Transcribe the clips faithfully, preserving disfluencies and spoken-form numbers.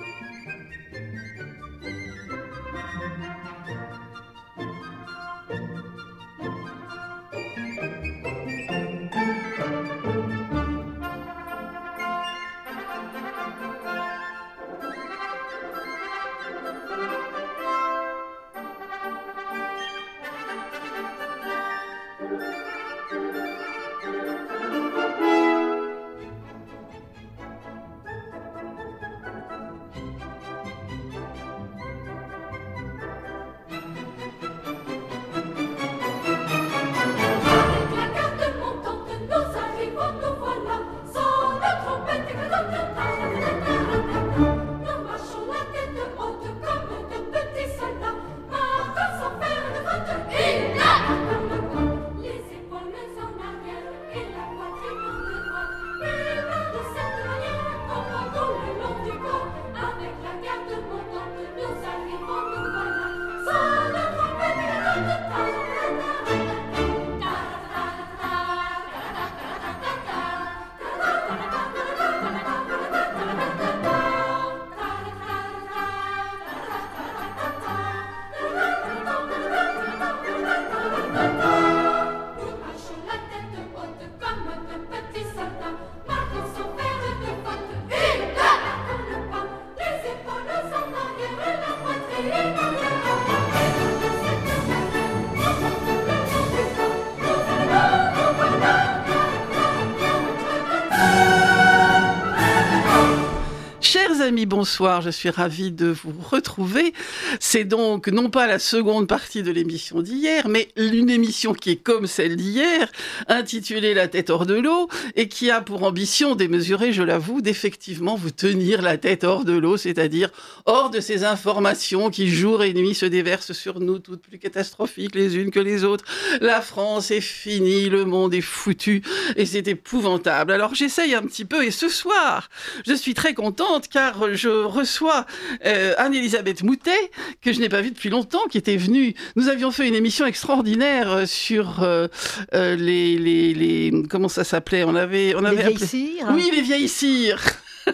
Amis, bonsoir, je suis ravie de vous retrouver. C'est donc non pas la seconde partie de l'émission d'hier, mais une émission qui est comme celle d'hier, intitulée La tête hors de l'eau, et qui a pour ambition démesurée, je l'avoue, d'effectivement vous tenir la tête hors de l'eau, c'est-à-dire hors de ces informations qui jour et nuit se déversent sur nous, toutes plus catastrophiques les unes que les autres. La France est finie, le monde est foutu, et c'est épouvantable. Alors j'essaye un petit peu, et ce soir, je suis très contente, car je reçois euh, Anne-Elisabeth Moutet, que je n'ai pas vue depuis longtemps, qui était venue. Nous avions fait une émission extraordinaire sur euh, euh, les, les, les... Comment ça s'appelait ? On avait, on avait Les vieilles appelé... cires. Oui, les vieilles cires.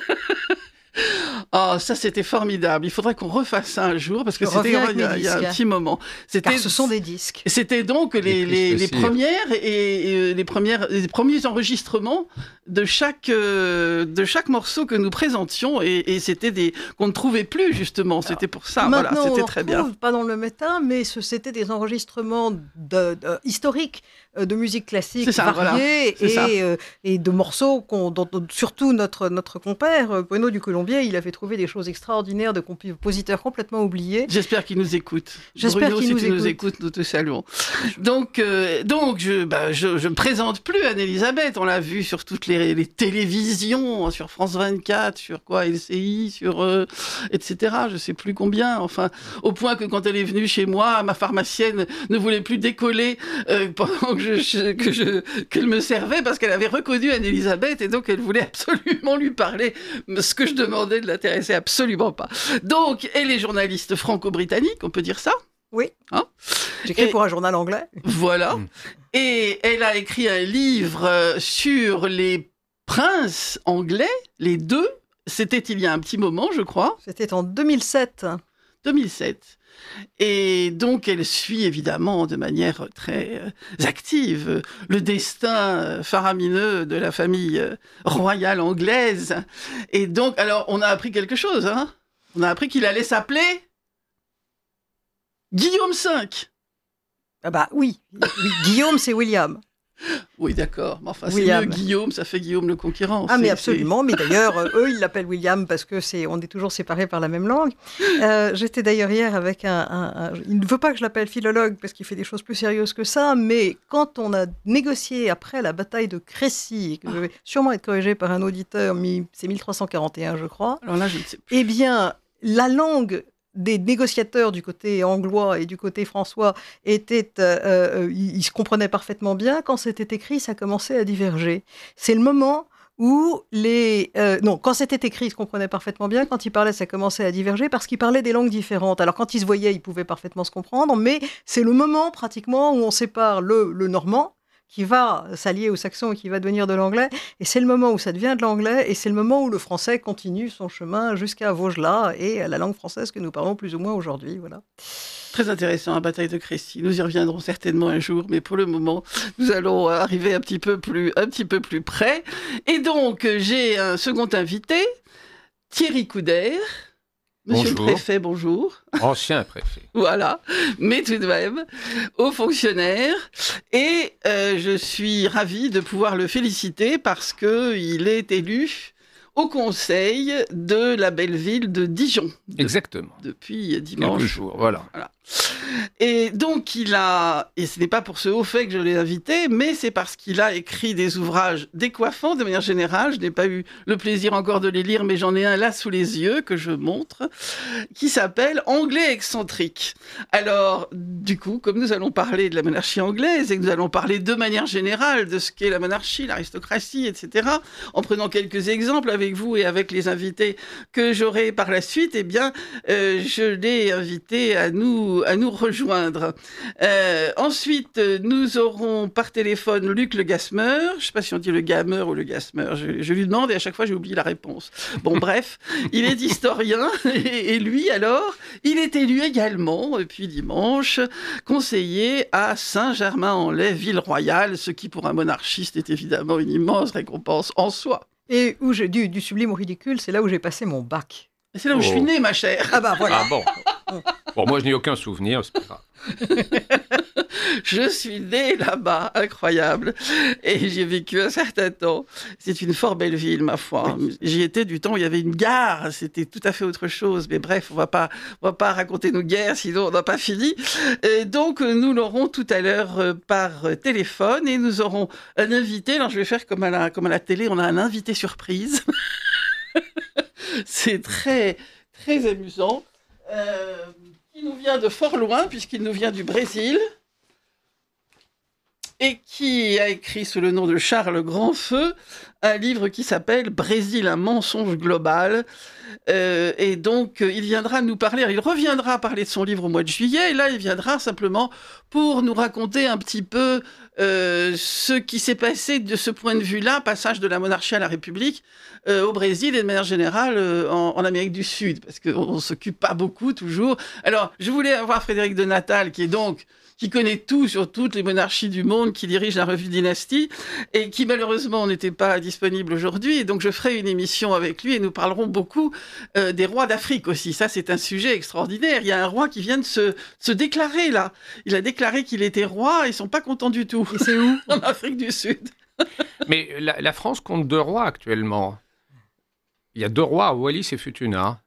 Oh, ça c'était formidable. Il faudrait qu'on refasse ça un jour parce que Je c'était reviens il y, a, il y a un petit moment. C'était, Car ce sont des disques. C'était donc les, les, les premières et, et les premières les premiers enregistrements de chaque euh, de chaque morceau que nous présentions et, et c'était des qu'on ne trouvait plus justement. C'était pour ça. Maintenant, voilà, c'était on très retrouve, bien. Pas dans le méta, mais ce, c'était des enregistrements de, de, historiques de musique classique ça, variée voilà, et, euh, et de morceaux qu'on, dont, dont, surtout notre notre compère Bueno du Colombier, il avait trouvé des choses extraordinaires de compositeurs complètement oubliés. J'espère qu'il nous écoute. J'espère Bruno, qu'il si nous tu écoute. nous écoutes, nous te saluons. Donc, euh, donc je, bah, je, je me présente plus Anne-Elisabeth. On l'a vu sur toutes les, les télévisions, sur France vingt-quatre, sur quoi, L C I, sur euh, et cetera. Je sais plus combien. Enfin, au point que quand elle est venue chez moi, ma pharmacienne ne voulait plus décoller euh, pendant que je, je, que je qu'elle me servait parce qu'elle avait reconnu Anne-Elisabeth et donc elle voulait absolument lui parler. Ce que je demandais ne l'intéressait absolument pas. Donc, elle est journaliste franco-britannique, on peut dire ça ? Oui. Hein ? J'écris Et- pour un journal anglais. Voilà. Mm. Et elle a écrit un livre euh, sur les princes anglais, les deux. C'était il y a un petit moment, je crois, C'était en deux mille sept. deux mille sept. Et donc, elle suit évidemment de manière très euh, active euh, le destin euh, faramineux de la famille euh, royale anglaise. Et donc, alors, on a appris quelque chose, hein ? On a appris qu'il allait s'appeler Guillaume cinq. Ah bah oui, oui, Guillaume c'est William. Oui, d'accord. Mais enfin, William. c'est mieux Guillaume, ça fait Guillaume le Conquérant. Ah C'est- mais c'est- absolument, mais d'ailleurs euh, eux ils l'appellent William parce que c'est on est toujours séparés par la même langue. Euh, j'étais d'ailleurs hier avec un, un- un- il ne veut pas que je l'appelle philologue parce qu'il fait des choses plus sérieuses que ça, mais quand on a négocié après la bataille de Crécy, et que je vais sûrement être corrigé par un auditeur, mi- c'est mille trois cent quarante et un je crois, Alors là, je ne sais plus. eh bien la langue des négociateurs du côté anglois et du côté françois était, euh, euh, ils, ils se comprenaient parfaitement bien. Quand c'était écrit, ça commençait à diverger. C'est le moment où les... euh, non, quand c'était écrit, ils se comprenaient parfaitement bien. Quand ils parlaient, ça commençait à diverger parce qu'ils parlaient des langues différentes. Alors, quand ils se voyaient, ils pouvaient parfaitement se comprendre, mais c'est le moment, pratiquement, où on sépare le, le normand, qui va s'allier au saxon et qui va devenir de l'anglais. Et c'est le moment où ça devient de l'anglais, et c'est le moment où le français continue son chemin jusqu'à Vaugelas et la langue française que nous parlons plus ou moins aujourd'hui. Voilà. Très intéressant, la bataille de Crécy. Nous y reviendrons certainement un jour, mais pour le moment, nous allons arriver un petit peu plus, un petit peu plus près. Et donc, j'ai un second invité, Thierry Coudert. Monsieur Bonjour. le préfet, bonjour. Ancien préfet. Voilà, mais tout de même, haut fonctionnaire. Et euh, je suis ravie de pouvoir le féliciter parce qu'il est élu au conseil de la belle ville de Dijon. De, Exactement. Depuis dimanche. Quelques jours, voilà. Voilà. Et donc, il a, et ce n'est pas pour ce haut fait que je l'ai invité, mais c'est parce qu'il a écrit des ouvrages décoiffants de manière générale. Je n'ai pas eu le plaisir encore de les lire, mais j'en ai un là sous les yeux que je montre, qui s'appelle Anglais excentrique. Alors, du coup, comme nous allons parler de la monarchie anglaise et que nous allons parler de manière générale de ce qu'est la monarchie, l'aristocratie, et cetera, en prenant quelques exemples avec vous et avec les invités que j'aurai par la suite, eh bien, euh, je l'ai invité à nous à nous rejoindre. Euh, ensuite, nous aurons par téléphone Luc Le Gasmer. Je ne sais pas si on dit le Gamer ou le Gasmer. Je, je lui demande et à chaque fois, j'ai oublié la réponse. Bon, bref, il est historien et, et lui, alors, il est élu également, depuis dimanche, conseiller à Saint-Germain-en-Laye, ville royale, ce qui, pour un monarchiste, est évidemment une immense récompense en soi. Et où j'ai du, du sublime au ridicule, c'est là où j'ai passé mon bac. C'est là où oh. je suis née, ma chère. Ah bah voilà. Ah bon. Bon, moi, je n'ai aucun souvenir, c'est pas grave. Je suis née là-bas, incroyable. Et j'y ai vécu un certain temps. C'est une fort belle ville, ma foi. Oui. J'y étais du temps où il y avait une gare. C'était tout à fait autre chose. Mais bref, on va pas, on va pas raconter nos guerres, sinon on n'a pas fini. Et donc, nous l'aurons tout à l'heure par téléphone et nous aurons un invité. Alors, je vais faire comme à la, comme à la télé, on a un invité surprise. C'est très, très amusant. Euh, qui nous vient de fort loin, puisqu'il nous vient du Brésil, et qui a écrit sous le nom de Charles Grandfeu un livre qui s'appelle « Brésil, un mensonge global ». Euh, et donc, il viendra nous parler, il reviendra parler de son livre au mois de juillet, et là, il viendra simplement pour nous raconter un petit peu euh, ce qui s'est passé de ce point de vue-là, passage de la monarchie à la République, euh, au Brésil et de manière générale euh, en, en Amérique du Sud, parce qu'on ne s'occupe pas beaucoup toujours. Alors, je voulais avoir Frédéric de Natal, qui est donc... qui connaît tout sur toutes les monarchies du monde, qui dirige la revue Dynastie, et qui malheureusement n'était pas disponible aujourd'hui. Et donc je ferai une émission avec lui et nous parlerons beaucoup euh, des rois d'Afrique aussi. Ça, c'est un sujet extraordinaire. Il y a un roi qui vient de se, se déclarer là. Il a déclaré qu'il était roi et ils sont pas contents du tout. Et c'est où? En Afrique du Sud. Mais la, la France compte deux rois actuellement. Il y a deux rois, Wallis et Futuna.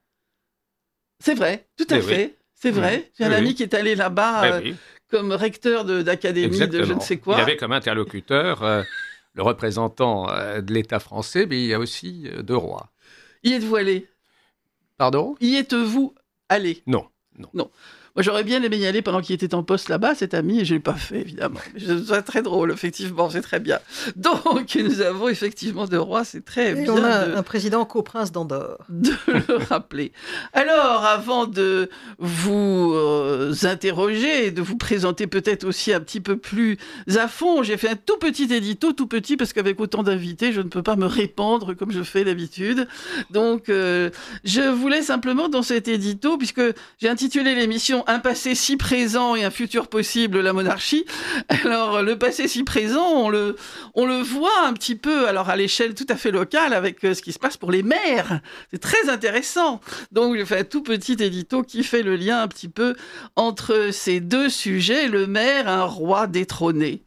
C'est vrai, tout à Mais fait. oui. C'est vrai. Oui. J'ai un Oui, ami oui. qui est allé là-bas Ben euh, oui. comme recteur de, d'académie de je ne sais quoi. Il avait comme interlocuteur euh, le représentant euh, de l'État français, mais il y a aussi euh, deux rois. Y êtes-vous allé? Pardon? Y êtes-vous allé? Non, non. Non. Moi, j'aurais bien aimé y aller pendant qu'il était en poste là-bas, cet ami, et je ne l'ai pas fait, évidemment. Mais c'est très drôle, effectivement, c'est très bien. Donc, nous avons effectivement deux rois, c'est très Et bien on a de, un président coprince d'Andorre. de le rappeler. Alors, avant de vous euh, interroger et de vous présenter peut-être aussi un petit peu plus à fond, j'ai fait un tout petit édito, tout petit, parce qu'avec autant d'invités, je ne peux pas me répandre comme je fais d'habitude. Donc, euh, je voulais simplement, dans cet édito, puisque j'ai intitulé l'émission un passé si présent et un futur possible, la monarchie. Alors, le passé si présent, on le, on le voit un petit peu, alors à l'échelle tout à fait locale, avec euh, ce qui se passe pour les maires. C'est très intéressant. Donc, j'ai fait un tout petit édito qui fait le lien un petit peu entre ces deux sujets, le maire, un roi détrôné.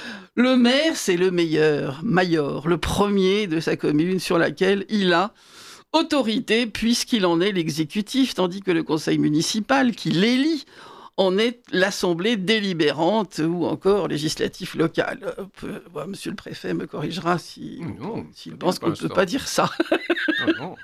Le maire, c'est le meilleur, mayor, le premier de sa commune sur laquelle il a autorité puisqu'il en est l'exécutif, tandis que le conseil municipal, qui l'élit, en est l'assemblée délibérante ou encore législatif local. Euh, ouais, monsieur le préfet me corrigera si, Non, s'il pense qu'on ne peut pas dire ça. Non, non.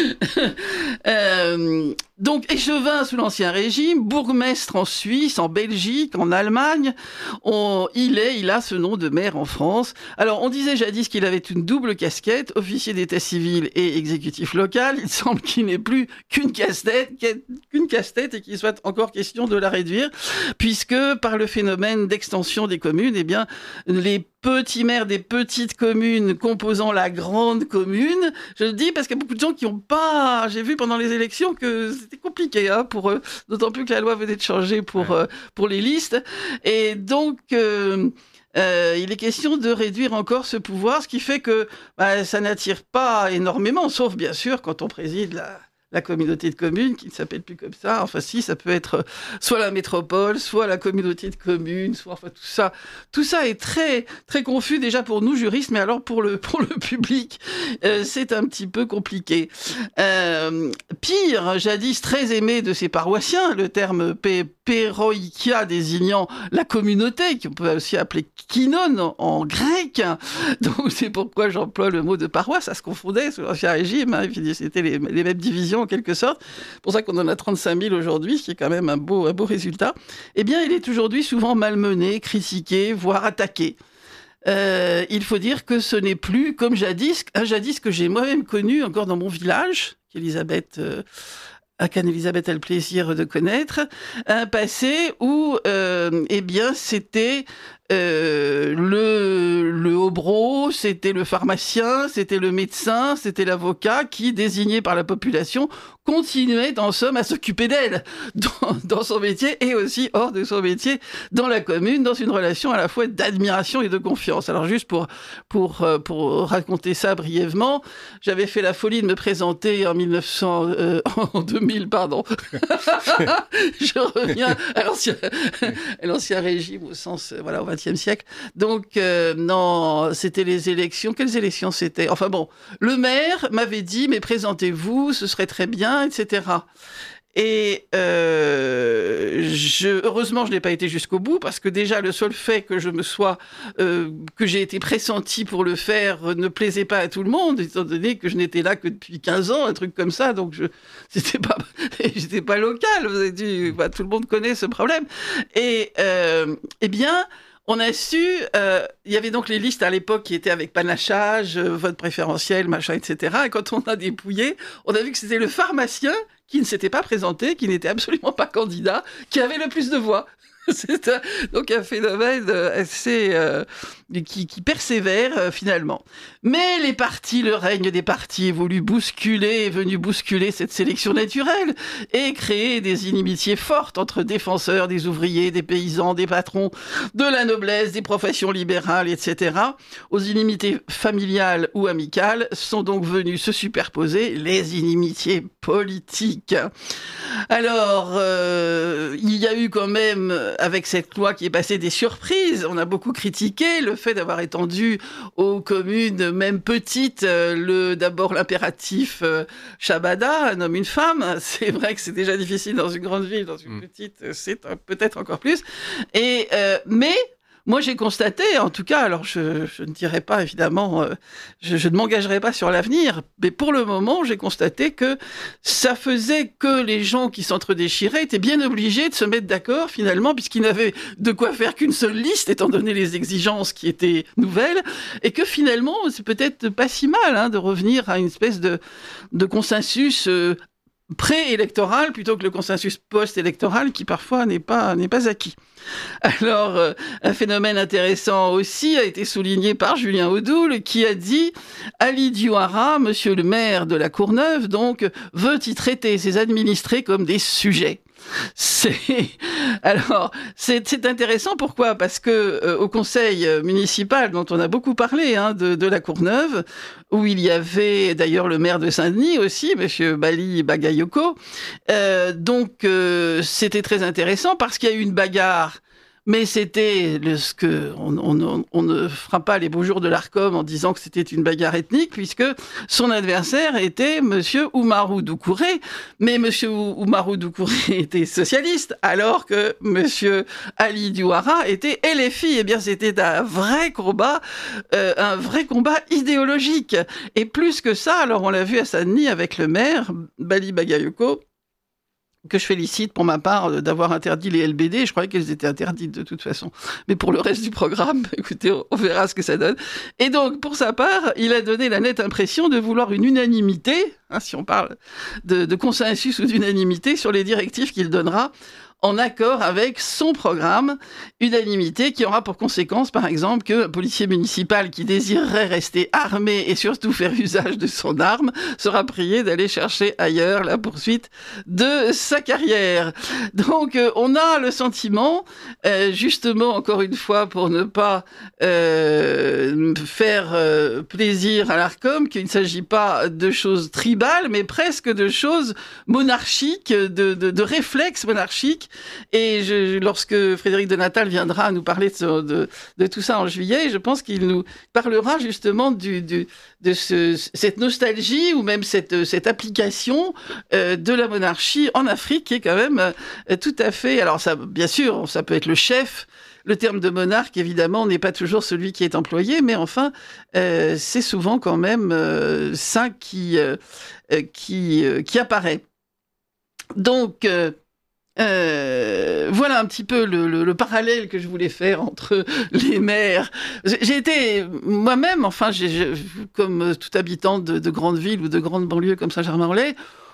euh, donc, échevin sous l'Ancien Régime, bourgmestre en Suisse, en Belgique, en Allemagne, on, il est, il a ce nom de maire en France. Alors, on disait jadis qu'il avait une double casquette, officier d'état civil et exécutif local. Il semble qu'il n'ait plus qu'une casse-tête, qu'une casse-tête et qu'il soit encore question de la réduire, puisque par le phénomène d'extension des communes, eh bien, les petits maires des petites communes composant la grande commune. Je le dis parce qu'il y a beaucoup de gens qui n'ont pas... J'ai vu pendant les élections que c'était compliqué hein, pour eux, d'autant plus que la loi venait de changer pour, ouais. euh, pour les listes. Et donc, euh, euh, il est question de réduire encore ce pouvoir, ce qui fait que bah, ça n'attire pas énormément, sauf bien sûr quand on préside la... la communauté de communes, qui ne s'appelle plus comme ça. Enfin, si, ça peut être soit la métropole, soit la communauté de communes, soit enfin tout ça. Tout ça est très très confus déjà pour nous juristes, mais alors pour le pour le public, euh, c'est un petit peu compliqué. Euh, pire, jadis très aimé de ses paroissiens, le terme p- péroïkia désignant la communauté, qu'on peut aussi appeler kinon en, en grec. Donc c'est pourquoi j'emploie le mot de paroisse. Ça se confondait sous l'Ancien Régime. Hein, c'était les, les mêmes divisions en quelque sorte. C'est pour ça qu'on en a trente-cinq mille aujourd'hui, ce qui est quand même un beau, un beau résultat. Eh bien, il est aujourd'hui souvent malmené, critiqué, voire attaqué. Euh, il faut dire que ce n'est plus comme jadis, un jadis que j'ai moi-même connu encore dans mon village, qu'Elisabeth... Euh, qu'Anne-Elisabeth a le plaisir de connaître, un passé où, euh, eh bien, c'était euh, le, le hobro, c'était le pharmacien, c'était le médecin, c'était l'avocat qui, désigné par la population, continuait en somme à s'occuper d'elle dans, dans son métier et aussi hors de son métier dans la commune, dans une relation à la fois d'admiration et de confiance. Alors juste pour, pour, pour raconter ça brièvement, j'avais fait la folie de me présenter en mille neuf cents, euh, en deux mille, pardon. Je reviens à l'ancien, à l'ancien régime au sens, voilà, au vingtième siècle. Donc, euh, non, c'était les élections. Quelles élections c'était ? Enfin bon, le maire m'avait dit, mais présentez-vous, ce serait très bien, et cetera. Et euh, je, heureusement, je n'ai pas été jusqu'au bout parce que déjà le seul fait que je me sois, euh, que j'ai été pressenti pour le faire ne plaisait pas à tout le monde, étant donné que je n'étais là que depuis quinze ans, un truc comme ça. Donc je, c'était pas, j'étais pas local. Vous avez dit, bah, tout le monde connaît ce problème. Et euh, eh bien. On a su, euh, il y avait donc les listes à l'époque qui étaient avec panachage, euh, vote préférentiel, machin, et cetera. Et quand on a dépouillé, on a vu que c'était le pharmacien qui ne s'était pas présenté, qui n'était absolument pas candidat, qui avait le plus de voix. C'est un, donc un phénomène assez euh, qui, qui persévère euh, finalement. Mais les partis, le règne des partis est voulu bousculer, est venu bousculer cette sélection naturelle et créer des inimitiés fortes entre défenseurs, des ouvriers, des paysans, des patrons, de la noblesse, des professions libérales, et cetera. Aux inimitiés familiales ou amicales sont donc venues se superposer les inimitiés politiques. Alors, euh, il y a eu quand même, avec cette loi qui est passée, des surprises. On a beaucoup critiqué le fait d'avoir étendu aux communes, même petites, le, d'abord l'impératif euh, Shabada, un homme, une femme. C'est vrai que c'est déjà difficile dans une grande ville, dans une mmh. petite, c'est peut-être encore plus. Et, euh, mais... Moi, j'ai constaté, en tout cas, alors je, je ne dirais pas, évidemment, euh, je, je ne m'engagerai pas sur l'avenir, mais pour le moment, j'ai constaté que ça faisait que les gens qui s'entre-déchiraient étaient bien obligés de se mettre d'accord, finalement, puisqu'ils n'avaient de quoi faire qu'une seule liste, étant donné les exigences qui étaient nouvelles, et que finalement, c'est peut-être pas si mal hein, de revenir à une espèce de, de consensus euh, pré-électoral plutôt que le consensus post-électoral qui parfois n'est pas, n'est pas acquis. Alors, euh, un phénomène intéressant aussi a été souligné par Julien Audoul qui a dit « Ali Diouara, monsieur le maire de la Courneuve, donc, veut y traiter ses administrés comme des sujets ». C'est alors c'est, c'est intéressant pourquoi parce que euh, au conseil municipal dont on a beaucoup parlé hein, de, de la Courneuve où il y avait d'ailleurs le maire de Saint-Denis aussi monsieur Bali Bagayoko euh, donc euh, c'était très intéressant parce qu'il y a eu une bagarre. Mais c'était le, ce que on, on, on ne fera pas les beaux jours de l'Arcom en disant que c'était une bagarre ethnique, puisque son adversaire était Monsieur Oumarou Doucouré. Mais Monsieur Oumarou Doucouré était socialiste, alors que Monsieur Ali Diouara était L F I. Eh bien, c'était un vrai combat, euh, un vrai combat idéologique. Et plus que ça, alors on l'a vu à Saint-Denis avec le maire Bali Bagayoko, que je félicite pour ma part d'avoir interdit les L B D. Je croyais qu'elles étaient interdites de toute façon. Mais pour le reste du programme, écoutez, on verra ce que ça donne. Et donc, pour sa part, il a donné la nette impression de vouloir une unanimité, hein, si on parle de, de consensus ou d'unanimité, sur les directives qu'il donnera en accord avec son programme. Unanimité qui aura pour conséquence, par exemple, que un policier municipal qui désirerait rester armé et surtout faire usage de son arme sera prié d'aller chercher ailleurs la poursuite de sa carrière. Donc, euh, on a le sentiment, euh, justement, encore une fois, pour ne pas euh, faire euh, plaisir à l'Arcom, qu'il ne s'agit pas de choses tribales, mais presque de choses monarchiques, de, de, de réflexes monarchiques. Et je, lorsque Frédéric de Natal viendra nous parler de, de, de tout ça en juillet, je pense qu'il nous parlera justement du, du, de ce, cette nostalgie ou même cette, cette application euh, de la monarchie en Afrique qui est quand même euh, tout à fait... Alors ça, bien sûr, ça peut être le chef. Le terme de monarque, évidemment, n'est pas toujours celui qui est employé, mais enfin, euh, c'est souvent quand même euh, ça qui, euh, qui, euh, qui apparaît. Donc... Euh, Euh, voilà un petit peu le, le, le parallèle que je voulais faire entre les maires. J'ai été moi-même, enfin, j'ai, j'ai, comme tout habitant de, de grandes villes ou de grandes banlieues comme Saint-Germain-en-Laye,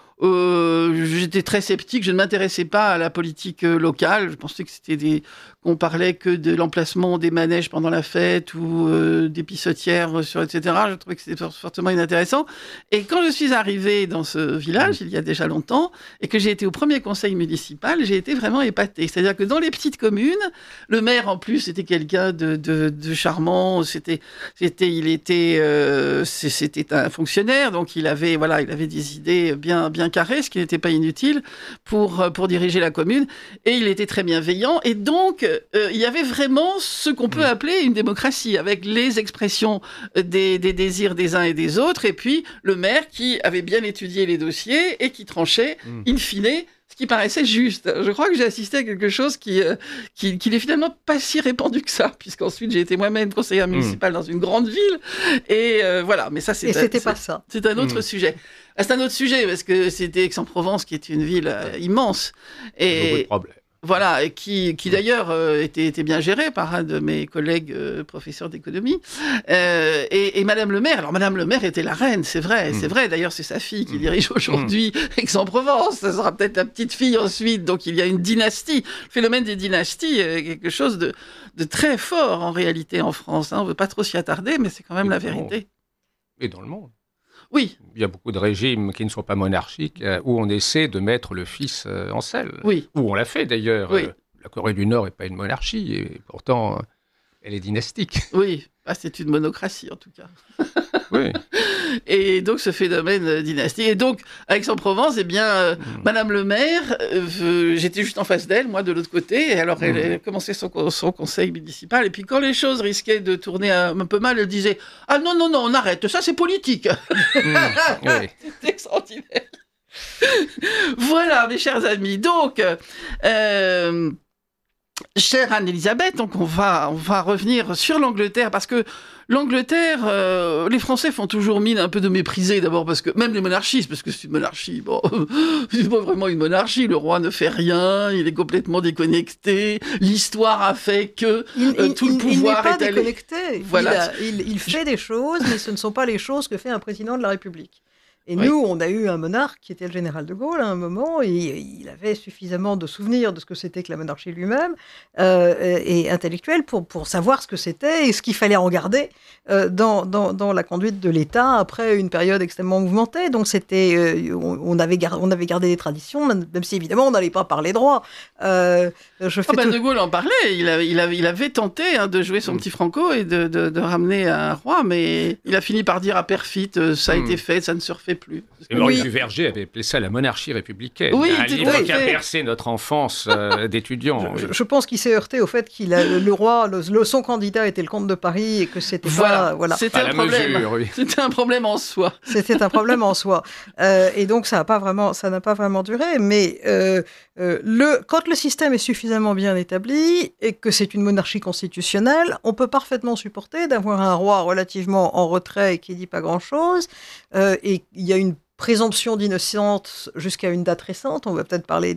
euh, j'étais très sceptique, je ne m'intéressais pas à la politique locale. Je pensais que c'était des... qu'on parlait que de l'emplacement des manèges pendant la fête ou euh, des pissotières, sur, et cetera. Je trouvais que c'était fortement inintéressant. Et quand je suis arrivée dans ce village, il y a déjà longtemps, et que j'ai été au premier conseil municipal, j'ai été vraiment épatée. C'est-à-dire que dans les petites communes, le maire, en plus, était quelqu'un de, de, de charmant. C'était, c'était, il était, euh, c'était un fonctionnaire, donc il avait, voilà, il avait des idées bien, bien carrées, ce qui n'était pas inutile pour, pour diriger la commune. Et il était très bienveillant. Et donc, Euh, il y avait vraiment ce qu'on peut appeler une démocratie, avec les expressions des, des désirs des uns et des autres, et puis le maire qui avait bien étudié les dossiers et qui tranchait, mmh. in fine, ce qui paraissait juste. Je crois que j'ai assisté à quelque chose qui, euh, qui, qui n'est finalement pas si répandu que ça, puisqu'ensuite j'ai été moi-même conseillère municipale mmh. dans une grande ville, et euh, voilà, mais ça c'est... Et un, c'était c'est, pas ça. C'est un autre mmh. sujet. C'est un autre sujet, parce que c'était Aix-en-Provence, qui est une ville euh, immense. Et... Beaucoup de problèmes. Voilà, et qui, qui d'ailleurs euh, était, était bien géré par un de mes collègues euh, professeurs d'économie. Euh, et, et Madame le maire, alors Madame le maire était la reine, c'est vrai, mmh. c'est vrai. D'ailleurs, c'est sa fille qui mmh. dirige aujourd'hui mmh. Aix-en-Provence. Ça sera peut-être la petite fille ensuite. Donc il y a une dynastie. Le phénomène des dynasties est quelque chose de, de très fort en réalité en France. Hein. On ne veut pas trop s'y attarder, mais c'est quand même et la vérité. Et dans le monde. Oui. Il y a beaucoup de régimes qui ne sont pas monarchiques euh, où on essaie de mettre le fils euh, en selle. Oui. Où on l'a fait d'ailleurs. Oui. Euh, la Corée du Nord n'est pas une monarchie et pourtant euh, elle est dynastique. Oui, ah, c'est une monocratie en tout cas. Oui. Et donc ce phénomène dynastique. Et donc à Aix-en-Provence, eh bien, euh, mmh. Madame le maire, euh, j'étais juste en face d'elle, moi de l'autre côté. Et alors elle, mmh. elle a commencé son, son conseil municipal. Et puis quand les choses risquaient de tourner un, un peu mal, elle disait « Ah non, non, non, on arrête, ça c'est politique. Mmh. » Oui. C'était extraordinaire. Voilà, mes chers amis. Donc... Euh, Chère Anne-Elisabeth, donc on va, on va revenir sur l'Angleterre, parce que l'Angleterre, euh, les Français font toujours mine un peu de mépriser, d'abord parce que, même les monarchistes, parce que c'est une monarchie, bon, c'est pas vraiment une monarchie, le roi ne fait rien, il est complètement déconnecté, l'histoire a fait que il, euh, il, tout le il, pouvoir il n'est pas est allé... déconnecté, Voilà. il, il, il fait des choses, mais ce ne sont pas les choses que fait un président de la République. Et oui. nous, on a eu un monarque qui était le général de Gaulle à un moment, et il avait suffisamment de souvenirs de ce que c'était que la monarchie lui-même, euh, et intellectuel, pour, pour savoir ce que c'était et ce qu'il fallait en garder euh, dans, dans, dans la conduite de l'État après une période extrêmement mouvementée. Donc c'était, euh, on, on, avait gar- on avait gardé des traditions, même, même si évidemment on n'allait pas parler droit. Euh, je fais oh ben tout... De Gaulle en parlait, il avait, il avait, il avait tenté hein, de jouer son mmh. petit Franco et de, de, de ramener un roi, mais il a fini par dire à Perfit, euh, ça a mmh. été fait, ça ne se refait plus. Et Maurice oui. Duverger avait appelé ça la monarchie républicaine. Oui, un livre oui. qui a bercé notre enfance euh, d'étudiants. Je, oui. je pense qu'il s'est heurté au fait qu'il a le, le roi, le, le, son candidat était le comte de Paris et que c'était voilà. pas voilà. C'était un problème. Mesure, oui. C'était un problème en soi. C'était un problème en soi. Euh, et donc ça n'a pas vraiment, ça n'a pas vraiment duré. Mais euh, euh, le, quand le système est suffisamment bien établi et que c'est une monarchie constitutionnelle, on peut parfaitement supporter d'avoir un roi relativement en retrait et qui dit pas grand-chose. Euh, et il y a une présomption d'innocence jusqu'à une date récente. On va peut-être parler des,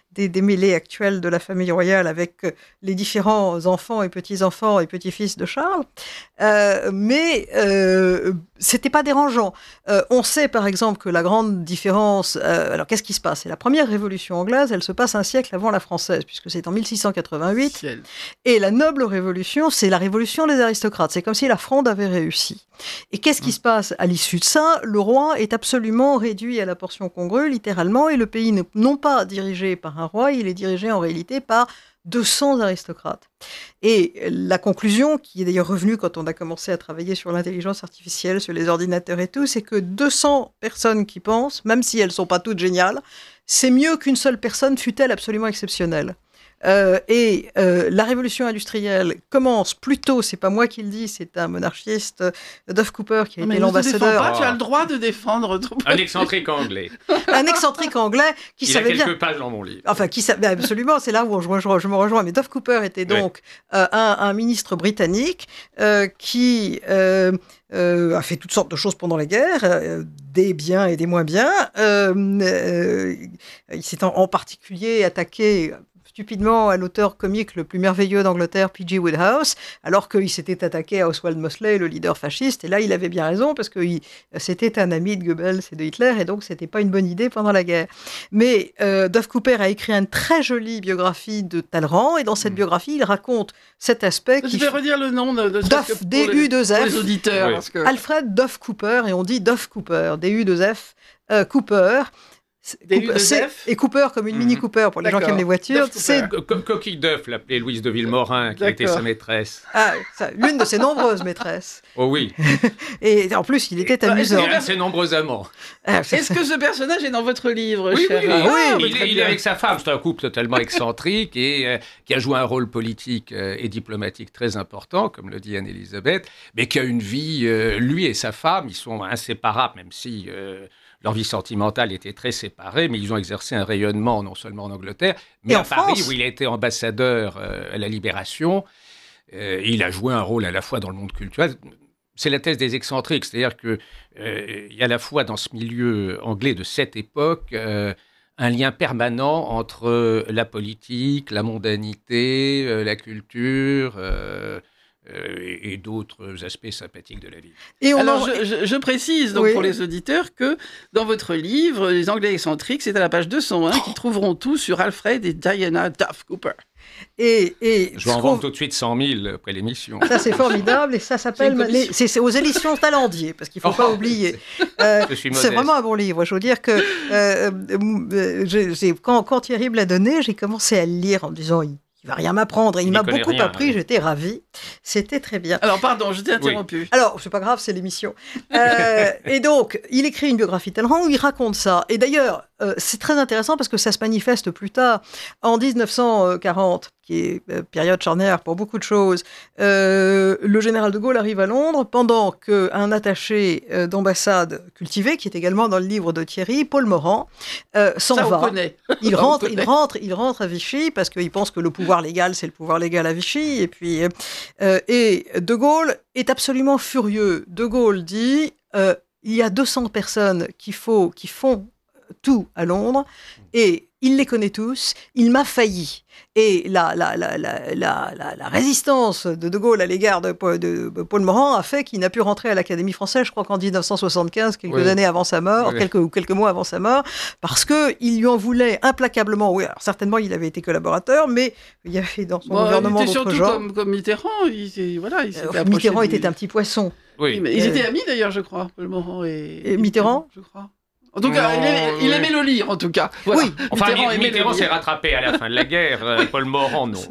des démêlés actuels de la famille royale avec les différents enfants et petits-enfants et petits-fils de Charles. Euh, mais euh, c'était pas dérangeant. Euh, on sait par exemple que la grande différence... Euh, alors qu'est-ce qui se passe? C'est la première révolution anglaise, elle se passe un siècle avant la française, puisque c'est en mille six cent quatre-vingt-huit. Ciel. Et la noble révolution, c'est la révolution des aristocrates. C'est comme si la Fronde avait réussi. Et qu'est-ce qui mmh. se passe à l'issue de ça? Le roi est absolument réduit à la portion congrue, littéralement, et le pays n'est non pas dirigé par un roi, il est dirigé en réalité par deux cents aristocrates. Et la conclusion, qui est d'ailleurs revenue quand on a commencé à travailler sur l'intelligence artificielle, sur les ordinateurs et tout, c'est que deux cents personnes qui pensent, même si elles ne sont pas toutes géniales, c'est mieux qu'une seule personne, fût-elle absolument exceptionnelle. Euh, et euh, la révolution industrielle commence plus tôt, c'est pas moi qui le dis, c'est un monarchiste, euh, Duff Cooper, qui a mais été l'ambassadeur. Pas, tu as le droit de défendre ton Un excentrique anglais. Un excentrique anglais qui Il savait a quelques bien. pages dans mon livre. Enfin, qui savait absolument, c'est là où je, je, je me rejoins. Mais Duff Cooper était donc oui. euh, un, un ministre britannique euh, qui euh, euh, a fait toutes sortes de choses pendant la guerre, euh, des biens et des moins biens. Euh, euh, il s'est en, en particulier attaqué stupidement à l'auteur comique le plus merveilleux d'Angleterre, P G Wodehouse, alors qu'il s'était attaqué à Oswald Mosley, le leader fasciste, et là il avait bien raison, parce que il, c'était un ami de Goebbels et de Hitler, et donc c'était pas une bonne idée pendant la guerre. Mais euh, Duff Cooper a écrit une très jolie biographie de Talleyrand, et dans cette biographie, il raconte cet aspect... Je vais redire le nom de, de Duff, D U deux F, pour les auditeurs. Oui. Parce que... Alfred Duff Cooper, et on dit Duff Cooper, D U deux F, euh, Cooper... Et Cooper comme une mmh. Mini Cooper pour les D'accord. gens qui aiment les voitures. C'est Co- Coquille Duff, l'appelait Louise de Villemorin, qui D'accord. a été sa maîtresse. Ah, ça, l'une de ses nombreuses maîtresses. Oh oui. Et en plus, il était amusant. Et un de ses nombreux amants. Ah, Est-ce que ce personnage est dans votre livre, Oui, cher oui, ah, oui. Il, il est avec sa femme. C'est un couple totalement excentrique et euh, qui a joué un rôle politique euh, et diplomatique très important, comme le dit Anne-Elisabeth, mais qui a une vie, euh, lui et sa femme, ils sont inséparables, même si... Euh, leur vie sentimentale était très séparée, mais ils ont exercé un rayonnement non seulement en Angleterre, mais à Paris, France. Où il a été ambassadeur euh, à la Libération. Euh, il a joué un rôle à la fois dans le monde culturel. C'est la thèse des excentriques, c'est-à-dire qu'il euh, y a à la fois dans ce milieu anglais de cette époque euh, un lien permanent entre la politique, la mondanité, euh, la culture... Euh, et d'autres aspects sympathiques de la vie. Et on Alors, en... je, je, je précise donc oui. pour les auditeurs que dans votre livre, Les Anglais excentriques, c'est à la page deux cent un, qui trouveront tout sur Alfred et Diana Duff Cooper. Et, et je vais en vendre tout de suite cent mille après l'émission. Ça, c'est formidable. Et ça s'appelle... Les, c'est, c'est aux éditions Talendier, parce qu'il ne faut oh, pas oublier. Euh, c'est vraiment un bon livre. Je veux dire que euh, euh, j'ai, j'ai, quand, quand Thierry me l'a donné, j'ai commencé à le lire en me disant... Il ne va rien m'apprendre. Et il, il m'a beaucoup rien, appris, hein. J'étais ravie. C'était très bien. Alors, pardon, je t'ai interrompu. Oui. Alors, c'est pas grave, c'est l'émission. Euh, et donc, il écrit une biographie de Talleyrand où il raconte ça. Et d'ailleurs, euh, c'est très intéressant parce que ça se manifeste plus tard, en dix-neuf cent quarante, qui est euh, période charnière pour beaucoup de choses. Euh, le général de Gaulle arrive à Londres pendant qu'un attaché euh, d'ambassade cultivé, qui est également dans le livre de Thierry, Paul Morand, euh, s'en ça, va. On connaît. Il rentre, il rentre, il rentre à Vichy parce qu'il pense que le pouvoir légal, c'est le pouvoir légal à Vichy. Et puis, euh, et De Gaulle est absolument furieux. De Gaulle dit euh, il y a deux cents personnes qui, faut, qui font tout à Londres et il les connaît tous, il m'a failli. Et la, la, la, la, la, la, la résistance de De Gaulle à l'égard de, de, de Paul Morand a fait qu'il n'a pu rentrer à l'Académie française, je crois qu'en dix-neuf cent soixante-quinze, quelques oui. années avant sa mort, oui. quelques, ou quelques mois avant sa mort, parce qu'il lui en voulait implacablement. Oui, alors certainement, il avait été collaborateur, mais il y avait dans son bon, gouvernement d'autres surtout genres. Comme, comme Mitterrand, il, voilà, il euh, Mitterrand était un petit poisson. Oui, oui mais ils euh, étaient amis d'ailleurs, je crois, Paul Morand et, et Mitterrand, je crois. En tout cas, non, il, aimait, il aimait le lire, en tout cas. Voilà. Oui. Enfin, Mitterrand, Mitterrand s'est rattrapé à la fin de la guerre. Euh, Paul Morand, non.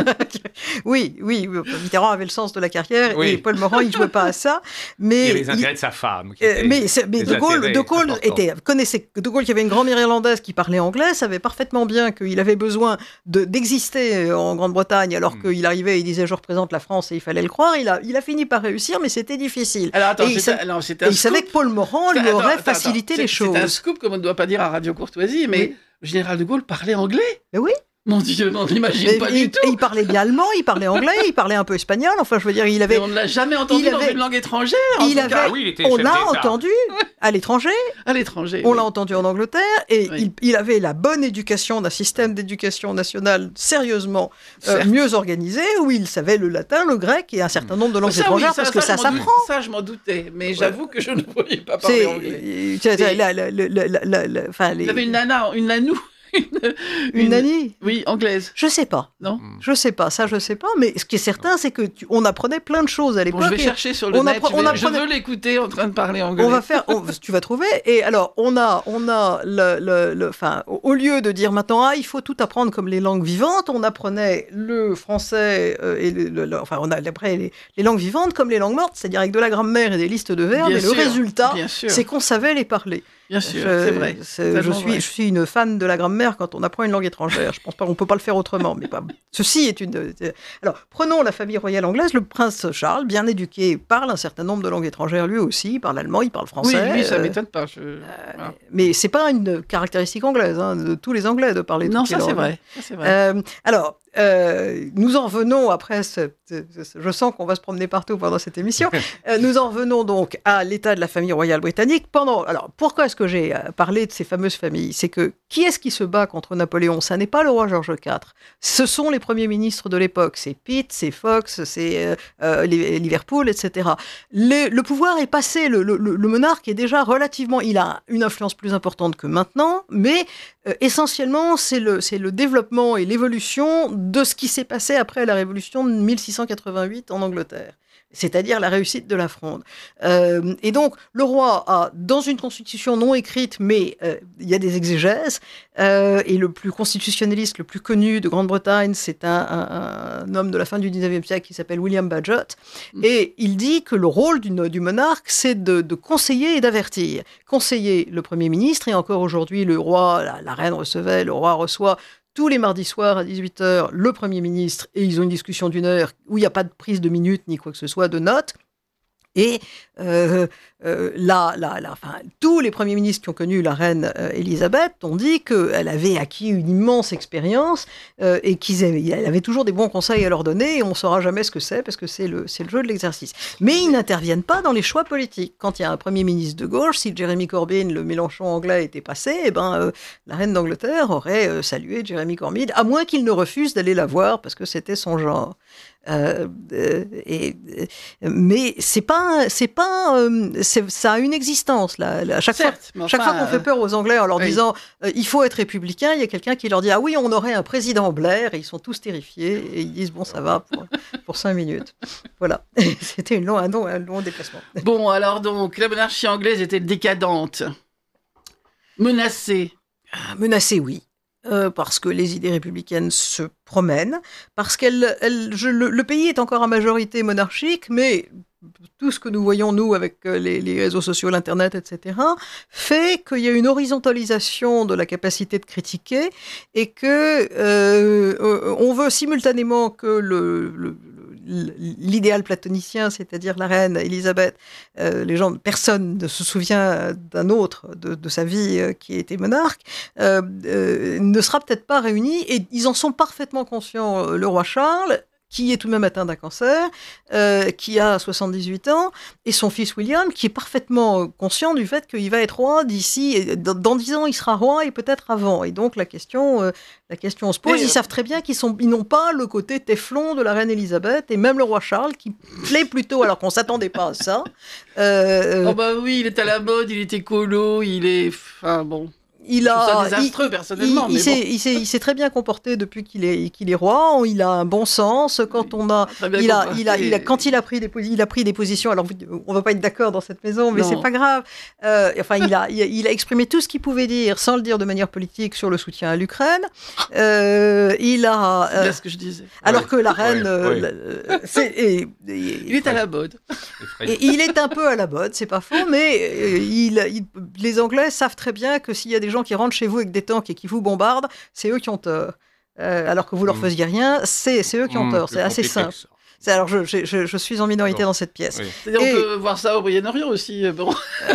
oui, oui. Mitterrand avait le sens de la carrière oui. et Paul Morand, il ne jouait pas à ça. Mais il y avait les intérêts il... de sa femme. Qui euh, mais mais De Gaulle, de Gaulle était, connaissait De Gaulle, qui avait une grand-mère irlandaise qui parlait anglais, savait parfaitement bien qu'il avait besoin de, d'exister en Grande-Bretagne, alors mm. qu'il arrivait et il disait « je représente la France » et il fallait le croire. Il a, il a fini par réussir, mais c'était difficile. Alors, attends, et il, sa... alors, et il savait que Paul Morand lui aurait attends, facilité attends, les choses. C'est un scoop, comme on ne doit pas dire à Radio Courtoisie, mais oui. le général de Gaulle parlait anglais. Mais oui. Mon Dieu, on n'imagine Mais pas il, du tout. il parlait bien allemand, il parlait anglais, il parlait un peu espagnol. Enfin, je veux dire, il avait. Mais on ne l'a jamais entendu il dans avait- une langue étrangère. En il tout avait- cas, Ah oui, il était On chef l'a d'État. entendu à l'étranger, à l'étranger. on oui. l'a entendu en Angleterre, et Oui. il, il avait la bonne éducation d'un système d'éducation nationale sérieusement euh, Certes. mieux organisé, où il savait le latin, le grec et un certain nombre de langues Ça, oui, étrangères, ça, parce que ça, je m'en s'apprend. doute- Ça, je m'en doutais. Mais j'avoue que je ne voyais pas parler C'est, anglais. c'est- Et- la- la- la- la- la- la- enfin, les- Il y avait une nana, une nanou. Une, une nanny. Oui, anglaise. Je sais pas. Non Je sais pas, ça je sais pas, mais ce qui est certain, c'est que tu- on apprenait plein de choses à Bon, l'époque. je vais et chercher sur le on net. appre- je, on vais- je apprenait- veux l'écouter en train de parler anglais. On va faire, on- tu vas trouver. Et alors, on a, on a le, le, le- enfin, au au lieu de dire maintenant, ah, il faut tout apprendre comme les langues vivantes, on apprenait le français euh, et le, le- le- enfin, on a après les, les langues vivantes comme les langues mortes, c'est-à-dire avec de la grammaire et des listes de verbes. Bien et sûr, le résultat, bien sûr. c'est qu'on savait les parler. Bien sûr, Je- c'est vrai. c'est- je Tellement suis, vrai. je suis une fan de la grammaire quand on apprend une langue étrangère. Je pense pas, on peut pas le faire autrement. Mais pas. Ceci est une. Alors, prenons la famille royale anglaise. Le prince Charles, bien éduqué, parle un certain nombre de langues étrangères lui aussi. Il parle allemand, il parle Oui, français. lui, ça euh, m'étonne pas. je- voilà. Mais c'est pas une caractéristique anglaise, hein, de tous les Anglais de parler Non, toutes les ça c'est langues. vrai. Ça, c'est vrai. Euh, alors, euh, nous en venons après, ce- ce- ce- je sens qu'on va se promener partout pendant cette émission, Euh, nous en venons donc à l'état de la famille royale britannique. Pendant, alors, pourquoi est-ce que j'ai euh, parlé de ces fameuses familles? C'est que qui est-ce qui se bat contre Napoléon? Ça n'est pas le roi George quatre. Ce sont les premiers ministres de l'époque. C'est Pitt, c'est Fox, c'est euh, euh, Li- Liverpool, et cetera. Les- le pouvoir est passé, le, le- le monarque est déjà relativement, il a une influence plus importante que maintenant, mais euh, essentiellement, c'est le, c'est le développement et l'évolution de ce qui s'est passé après la révolution de mille six cent quatre-vingt-huit en Angleterre, c'est-à-dire la réussite de la Fronde. Euh, et donc, le roi a, dans une constitution non écrite, mais euh, il y a des exégèses, euh, et le plus constitutionnaliste, le plus connu de Grande-Bretagne, c'est un, un- un homme de la fin du dix-neuvième siècle qui s'appelle William Bagehot, et il dit que le rôle du, du monarque, c'est de, de conseiller et d'avertir. Conseiller le Premier ministre, et encore aujourd'hui, le roi, la, la reine recevait, le roi reçoit tous les mardis soirs à dix-huit heures le Premier ministre, et ils ont une discussion d'une heure où il n'y a pas de prise de minutes ni quoi que ce soit, de notes. Et euh, euh, là, là, là, enfin, tous les premiers ministres qui ont connu la reine euh, Elisabeth ont dit qu'elle avait acquis une immense expérience euh, et qu'elle avait toujours des bons conseils à leur donner, et on ne saura jamais ce que c'est parce que c'est le, c'est le jeu de l'exercice. Mais ils n'interviennent pas dans les choix politiques. Quand il y a un premier ministre de gauche, si Jeremy Corbyn, le Mélenchon anglais, était passé, eh ben, euh, la reine d'Angleterre aurait euh, salué Jeremy Corbyn, à moins qu'il ne refuse d'aller la voir parce que c'était son genre. Euh, euh, et, euh, mais c'est pas, c'est pas, euh, c'est- ça a une existence là. À chaque Certes, fois, mais chaque enfin, fois qu'on fait peur aux Anglais en leur oui. disant euh, il faut être républicain, il y a quelqu'un qui leur dit ah oui, on aurait un président Blair, et ils sont tous terrifiés et ils disent bon ça va pour, pour cinq minutes. Voilà, c'était une long, un, long, un long déplacement. Bon, alors donc, la monarchie anglaise était décadente, menacée. Menacé, oui. Euh, parce que les idées républicaines se promènent, parce que le, le pays est encore à majorité monarchique, mais tout ce que nous voyons, nous, avec euh, les, les réseaux sociaux, l'Internet, et cetera, fait qu'il y a une horizontalisation de la capacité de critiquer, et que euh, on veut simultanément que le, le l'idéal platonicien, c'est-à-dire la reine Elisabeth, euh, les gens, personne ne se souvient d'un autre de, de sa vie euh, qui était monarque, euh, euh, ne sera peut-être pas réuni, et ils en sont parfaitement conscients. Le roi Charles, qui est tout de même atteint d'un cancer, euh, qui a soixante-dix-huit ans, et son fils William, qui est parfaitement conscient du fait qu'il va être roi d'ici, dans, dans dix ans il sera roi, et peut-être avant. Et donc la question, euh, la question se pose, Et ils savent très bien qu'ils sont, ils n'ont pas le côté téflon de la reine Elisabeth, et même le roi Charles, qui plaît plutôt, alors qu'on s'attendait pas à ça. Euh, Oh bah oui, il est à la mode, il est écolo, il est... Enfin bon... Il Je trouve ça a, désastreux, il, personnellement, il, il mais s'est, bon. il, s'est, il s'est très bien comporté depuis qu'il est, qu'il est roi. Il a un bon sens. Quand on a, Très bien il a, comporté. il a, il a, quand il a pris des, posi- il a pris des positions. Alors, on va pas être d'accord dans cette maison, mais Non. c'est pas grave. Euh, enfin, il a, il a, il a exprimé tout ce qu'il pouvait dire, sans le dire de manière politique, sur le soutien à l'Ukraine. Euh, il a, C'est euh, bien ce que je disais. alors Ouais. que la reine, Ouais, euh, ouais. la- euh, c'est, et- et- Il est à la mode. Effrayant. et il est un peu à la mode, c'est pas faux, mais euh, il, il- les Anglais savent très bien que s'il y a des gens qui rentrent chez vous avec des tanks et qui vous bombardent, c'est eux qui ont tort. Euh, alors que vous leur Mm. faisiez rien, c'est, c'est eux qui ont Mmh, tort. plus C'est assez compliqué simple. que ça. C'est, alors, je, je, je, je suis en minorité non. dans cette pièce. Oui. C'est-à-dire Et... on peut voir ça au Moyen-Orient aussi. Bon. Euh,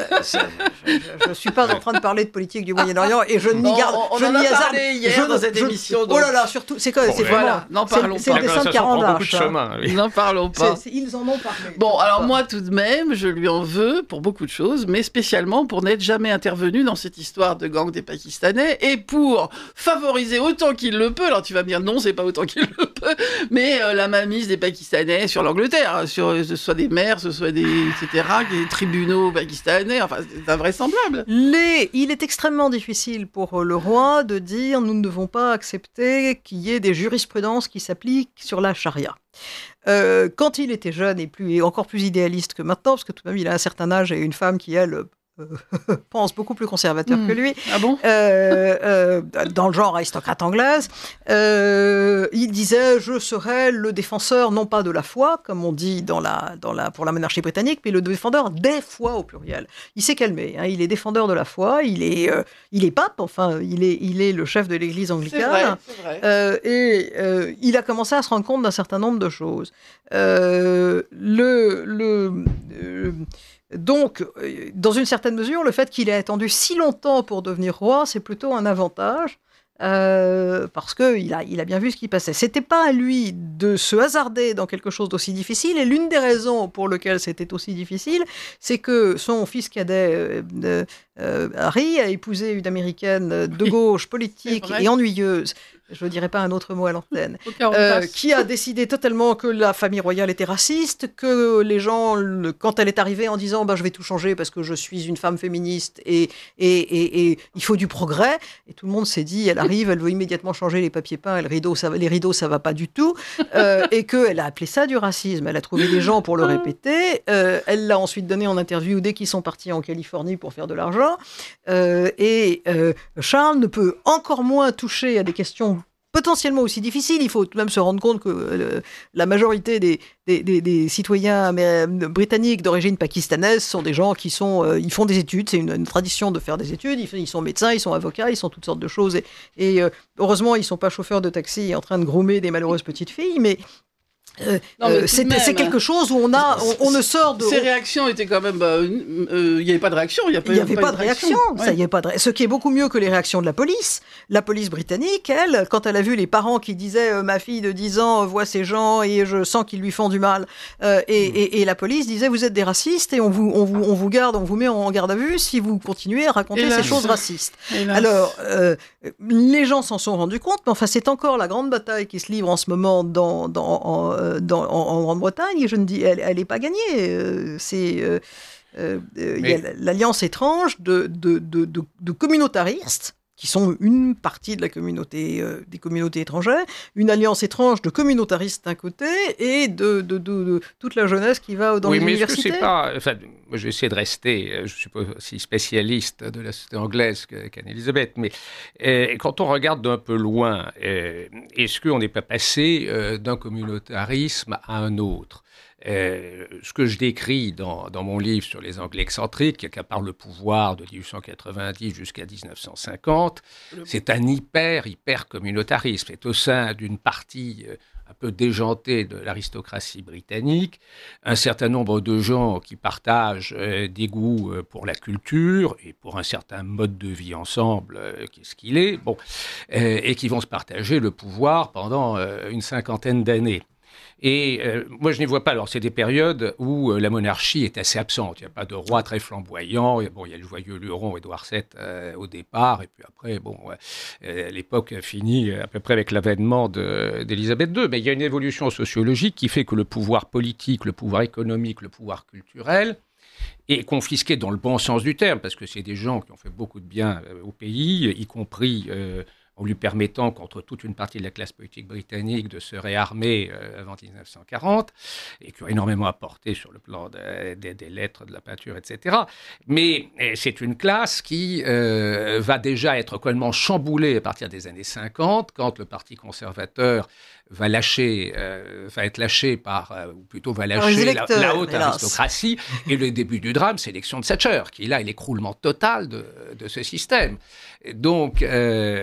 je ne suis pas en train de parler de politique du Moyen-Orient et je n'y garde. On, on je en n'y a hasarde, parlé hier je, dans cette je, émission. Oh là là, surtout, c'est quoi, bon, c'est voilà, n'en parlons c'est, pas. C'est le dessin de Carandache. Chemin, oui. N'en parlons pas. C'est, c'est, ils en ont parlé. Bon, alors moi, tout de même, je lui en veux pour beaucoup de choses, mais spécialement pour n'être jamais intervenu dans cette histoire de gang des Pakistanais et pour favoriser autant qu'il le peut. Alors tu vas me dire non, c'est pas autant qu'il le peut, mais euh, la mainmise des Pakistanais sur l'Angleterre, hein, sur ce soit des maires, ce soit des et cetera, des tribunaux pakistanais. Enfin, c'est invraisemblable. Les, il est extrêmement difficile pour le roi de dire nous ne devons pas accepter qu'il y ait des jurisprudences qui s'appliquent sur la charia. Euh, quand il était jeune et, plus, et encore plus idéaliste que maintenant, parce que tout de même il a un certain âge et une femme qui, elle, euh, pense beaucoup plus conservateur mmh. que lui, ah bon euh, euh, dans le genre aristocrate anglaise, euh, il disait « je serai le défenseur non pas de la foi, comme on dit dans la, dans la, pour la monarchie britannique, mais le défendeur des foi au pluriel ». Il s'est calmé, hein, il est défendeur de la foi, il est, euh, il est pape, enfin il est, il est le chef de l'église anglicane, c'est vrai, c'est vrai. Euh, et euh, il a commencé à se rendre compte d'un certain nombre de choses. Euh, le... le euh, Donc, dans une certaine mesure, le fait qu'il ait attendu si longtemps pour devenir roi, c'est plutôt un avantage, euh, parce qu'il a, il a bien vu ce qui passait. C'était pas à lui de se hasarder dans quelque chose d'aussi difficile, et l'une des raisons pour lesquelles c'était aussi difficile, c'est que son fils cadet, euh, euh, Harry, a épousé une américaine de gauche, politique et ennuyeuse, je ne dirais pas un autre mot à l'antenne, euh, qui a décidé totalement que la famille royale était raciste, que les gens, le, quand elle est arrivée en disant bah, « je vais tout changer parce que je suis une femme féministe et, et, et, et il faut du progrès », et tout le monde s'est dit « elle arrive, elle veut immédiatement changer les papiers peints, et le rideau, ça, les rideaux ça va pas du tout euh, », et qu'elle a appelé ça du racisme. Elle a trouvé des gens pour le répéter, euh, elle l'a ensuite donné en interview dès qu'ils sont partis en Californie pour faire de l'argent, euh, et euh, Charles ne peut encore moins toucher à des questions potentiellement aussi difficile. Il faut tout de même se rendre compte que euh, la majorité des, des, des, des citoyens britanniques d'origine pakistanaise sont des gens qui sont, euh, ils font des études, c'est une, une tradition de faire des études, ils, ils sont médecins, ils sont avocats, ils sont toutes sortes de choses, et, et euh, heureusement ils ne sont pas chauffeurs de taxi en train de groomer des malheureuses petites filles, mais Euh, non, mais euh, c'est, même, c'est quelque chose où on a, on, on ne sort de. Ces réactions étaient quand même. Il bah, euh, n'y avait pas de réaction. Il n'y avait, avait pas, pas de réaction. réaction. Ouais. Ça, y a pas de. Ce qui est beaucoup mieux que les réactions de la police. La police britannique, elle, quand elle a vu les parents qui disaient euh, ma fille de dix ans voit ces gens et je sens qu'ils lui font du mal, euh, et, mmh. et, et la police disait vous êtes des racistes et on vous, on vous, on vous garde, on vous met en garde à vue si vous continuez à raconter Hélas. ces choses racistes. Hélas. Alors, euh, les gens s'en sont rendus compte, mais enfin, c'est encore la grande bataille qui se livre en ce moment dans, dans, en, Dans, en, en Grande-Bretagne, et je ne dis, elle n'est pas gagnée. Euh, c'est, euh, euh, Mais... il y a l'alliance étrange de, de, de, de, de communautaristes, qui sont une partie de la communauté, euh, des communautés étrangères, une alliance étrange de communautaristes d'un côté, et de, de, de, de toute la jeunesse qui va dans oui, les mais universités. Est-ce que c'est pas... Enfin, moi, je vais essayer de rester, je ne suis pas aussi spécialiste de la société anglaise qu'Anne-Elisabeth, mais euh, quand on regarde d'un peu loin, euh, est-ce qu'on n'est pas passé euh, d'un communautarisme à un autre ? Euh, ce que je décris dans, dans mon livre sur les Anglais excentriques, qui part le pouvoir de dix-huit cent quatre-vingt-dix jusqu'à dix-neuf cent cinquante, c'est un hyper, hyper communautarisme. C'est au sein d'une partie euh, un peu déjantée de l'aristocratie britannique, un certain nombre de gens qui partagent euh, des goûts euh, pour la culture et pour un certain mode de vie ensemble, euh, qu'est-ce qu'il est, bon, euh, et qui vont se partager le pouvoir pendant euh, une cinquantaine d'années. Et euh, moi, je n'y vois pas. Alors, c'est des périodes où euh, la monarchie est assez absente. Il n'y a pas de roi très flamboyant. Il y a, bon, il y a le joyeux Luron, Édouard sept, euh, au départ. Et puis après, bon, euh, l'époque finit à peu près avec l'avènement de, d'Élisabeth deux. Mais il y a une évolution sociologique qui fait que le pouvoir politique, le pouvoir économique, le pouvoir culturel est confisqué dans le bon sens du terme, parce que c'est des gens qui ont fait beaucoup de bien euh, au pays, y compris... Euh, en lui permettant, contre toute une partie de la classe politique britannique, de se réarmer euh, avant dix-neuf cent quarante, et qui ont énormément apporté sur le plan de, de, des lettres, de la peinture, et cetera. Mais c'est une classe qui euh, va déjà être complètement chamboulée à partir des années cinquante, quand le Parti conservateur va lâcher, euh, va être lâché par, euh, ou plutôt va lâcher la, la haute hélas. aristocratie. Et le début du drame, c'est l'élection de Thatcher, qui là est l'écroulement total de, de ce système. Donc, euh, c'est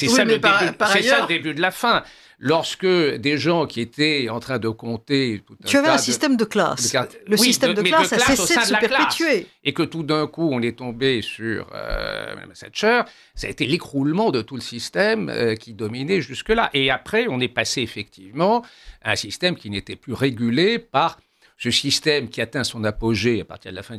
c'est, oui, ça, le par, début, par c'est ailleurs... ça le début de la fin. Lorsque des gens qui étaient en train de compter... Tout un tu avais tas un de, système de classe. de, le oui, système de, de classe de a classe cessé de se de perpétuer. Et que tout d'un coup, on est tombé sur euh, Mme Thatcher, ça a été l'écroulement de tout le système euh, qui dominait jusque-là. Et après, on est passé effectivement à un système qui n'était plus régulé par... ce système qui atteint son apogée à partir de la fin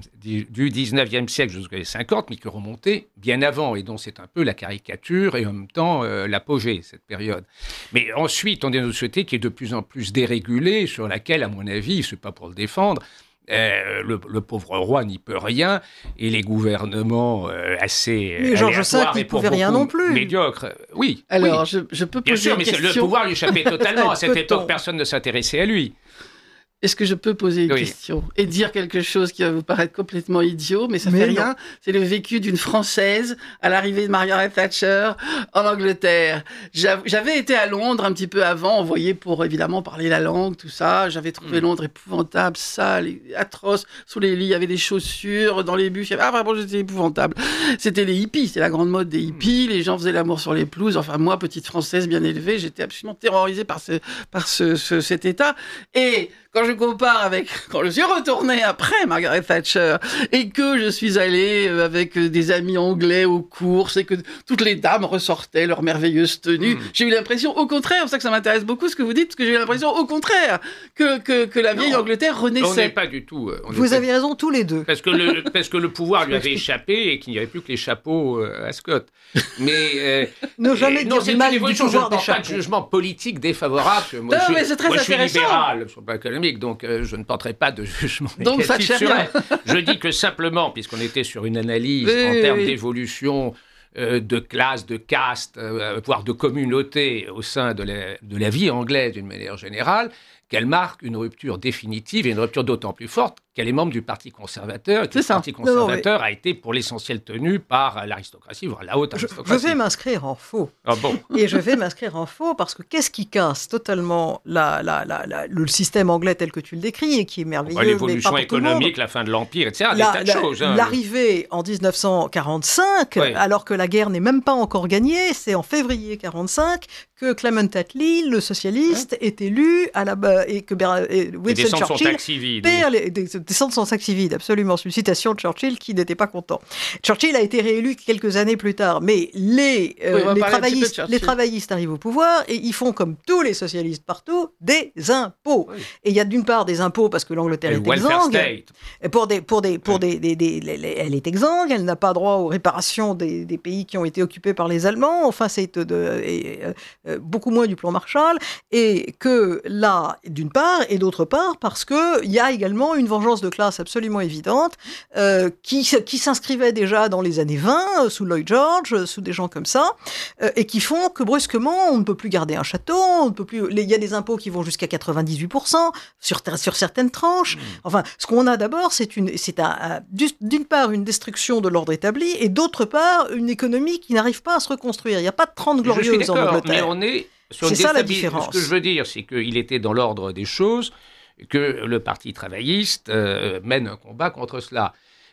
du dix-neuvième siècle jusqu'aux cinquante, mais qui remontait bien avant, et dont c'est un peu la caricature et en même temps euh, l'apogée, cette période. Mais ensuite, on est dans une société qui est de plus en plus dérégulée, sur laquelle, à mon avis, c'est pas pour le défendre, Euh, le, le pauvre roi n'y peut rien, et les gouvernements euh, assez mais Georges cinq n'y pouvait rien non plus. Médiocres. Oui. Alors, oui. Je, je peux Bien poser sûr, une mais question. le pouvoir lui échappait totalement. À cette Peut-on. époque, personne ne s'intéressait à lui. Est-ce que je peux poser une Oui. question et dire quelque chose qui va vous paraître complètement idiot, mais ça Mais fait non. rien. C'est le vécu d'une Française à l'arrivée de Margaret Thatcher en Angleterre. J'av- J'avais été à Londres un petit peu avant, envoyé pour évidemment parler la langue, tout ça. J'avais trouvé Mm. Londres épouvantable, sale, et atroce. Sous les lits, il y avait des chaussures, dans les bus, il y avait... ah vraiment, c'était épouvantable. C'était les hippies, c'était la grande mode des hippies. Les gens faisaient l'amour sur les pelouses. Enfin, moi, petite Française bien élevée, j'étais absolument terrorisée par ce, par ce, ce- cet état. Et quand je compare avec, quand je suis retournée après Margaret Thatcher et que je suis allée euh, avec des amis anglais aux courses et que toutes les dames ressortaient leurs merveilleuses tenues, Mm. j'ai eu l'impression, au contraire, c'est pour ça que ça m'intéresse beaucoup ce que vous dites, parce que j'ai eu l'impression, au contraire, que, que, que la vieille Non, Angleterre On n'est renaissait. pas du tout... euh, on n'est Vous pas- aviez raison tous les deux. Parce que, le, parce que le pouvoir lui avait échappé et qu'il n'y avait plus que les chapeaux euh, à Scott. Mais... euh, Ne jamais Et dire non, du c'est une mal du évolution. Je ne pouvoir des porte pas de chapeaux. jugement politique défavorable. parce que Moi, Non, je, mais suis- c'est très moi, je suis intéressant. libéral sur le plan économique, donc euh, je ne porterai pas de jugement Donc, négatif Thatcher sur rien. elle. Je dis que simplement, puisqu'on était sur une analyse Oui, en oui, termes oui. d'évolution euh, de classe, de caste, euh, voire de communauté au sein de la, de la vie anglaise d'une manière générale, qu'elle marque une rupture définitive et une rupture d'autant plus forte qu'elle est membre du Parti conservateur et que C'est le ça. Parti Non, non, conservateur a été pour l'essentiel tenu par l'aristocratie, voire la haute Je, je aristocratie. vais m'inscrire en faux. Ah bon. Et je vais m'inscrire en faux parce que qu'est-ce qui casse totalement la, la, la, la- le système anglais tel que tu le décris et qui est merveilleux, Bah, mais pas l'évolution pour tout le monde. économique, la fin de l'Empire, et cetera. Des La- tas de la- choses. hein. L'arrivée en dix-neuf cent quarante-cinq, Oui. alors que la guerre n'est même pas encore gagnée, c'est en février quarante-cinq que Clement Attlee, le socialiste, est élu à la ba- et que Ber- et Et des Winston centres sont Churchill taxis vides. perd les, des, descend de son sac vide, absolument. C'est une citation de Churchill qui n'était pas content. Churchill a été réélu quelques années plus tard, mais les, euh, Oui, on va les, parler un petit peu de travaillistes, Churchill. les travaillistes arrivent au pouvoir et ils font comme tous les socialistes partout, des impôts. Oui. Et il y a d'une part des impôts parce que l'Angleterre Le est welfare exsangue. state. Et Pour des, pour des, pour Ouais. des, des, des- les- les- elle est exsangue, elle n'a pas droit aux réparations des, des pays qui ont été occupés par les Allemands. Enfin, c'est de, et, euh, euh, beaucoup moins du plan Marshall. Et que là, d'une part, et d'autre part, parce que il y a également une vengeance de classe absolument évidente euh, qui, s- qui s'inscrivait déjà dans les années vingt euh, sous Lloyd George, euh, sous des gens comme ça, euh, et qui font que brusquement, on ne peut plus garder un château, on ne peut plus. les- Il y a des impôts qui vont jusqu'à quatre-vingt-dix-huit pour cent sur, ter- sur certaines tranches. Enfin, ce qu'on a d'abord, c'est une, c'est un, un- du- d'une part une destruction de l'ordre établi, et d'autre part une économie qui n'arrive pas à se reconstruire. Il n'y a pas de trente Je suis glorieuses en d'accord, mais Angleterre. on est sur C'est une ça la déstabi- différence. Ce que je veux dire, c'est qu'il était dans l'ordre des choses que le Parti travailliste euh, mène un combat contre cela.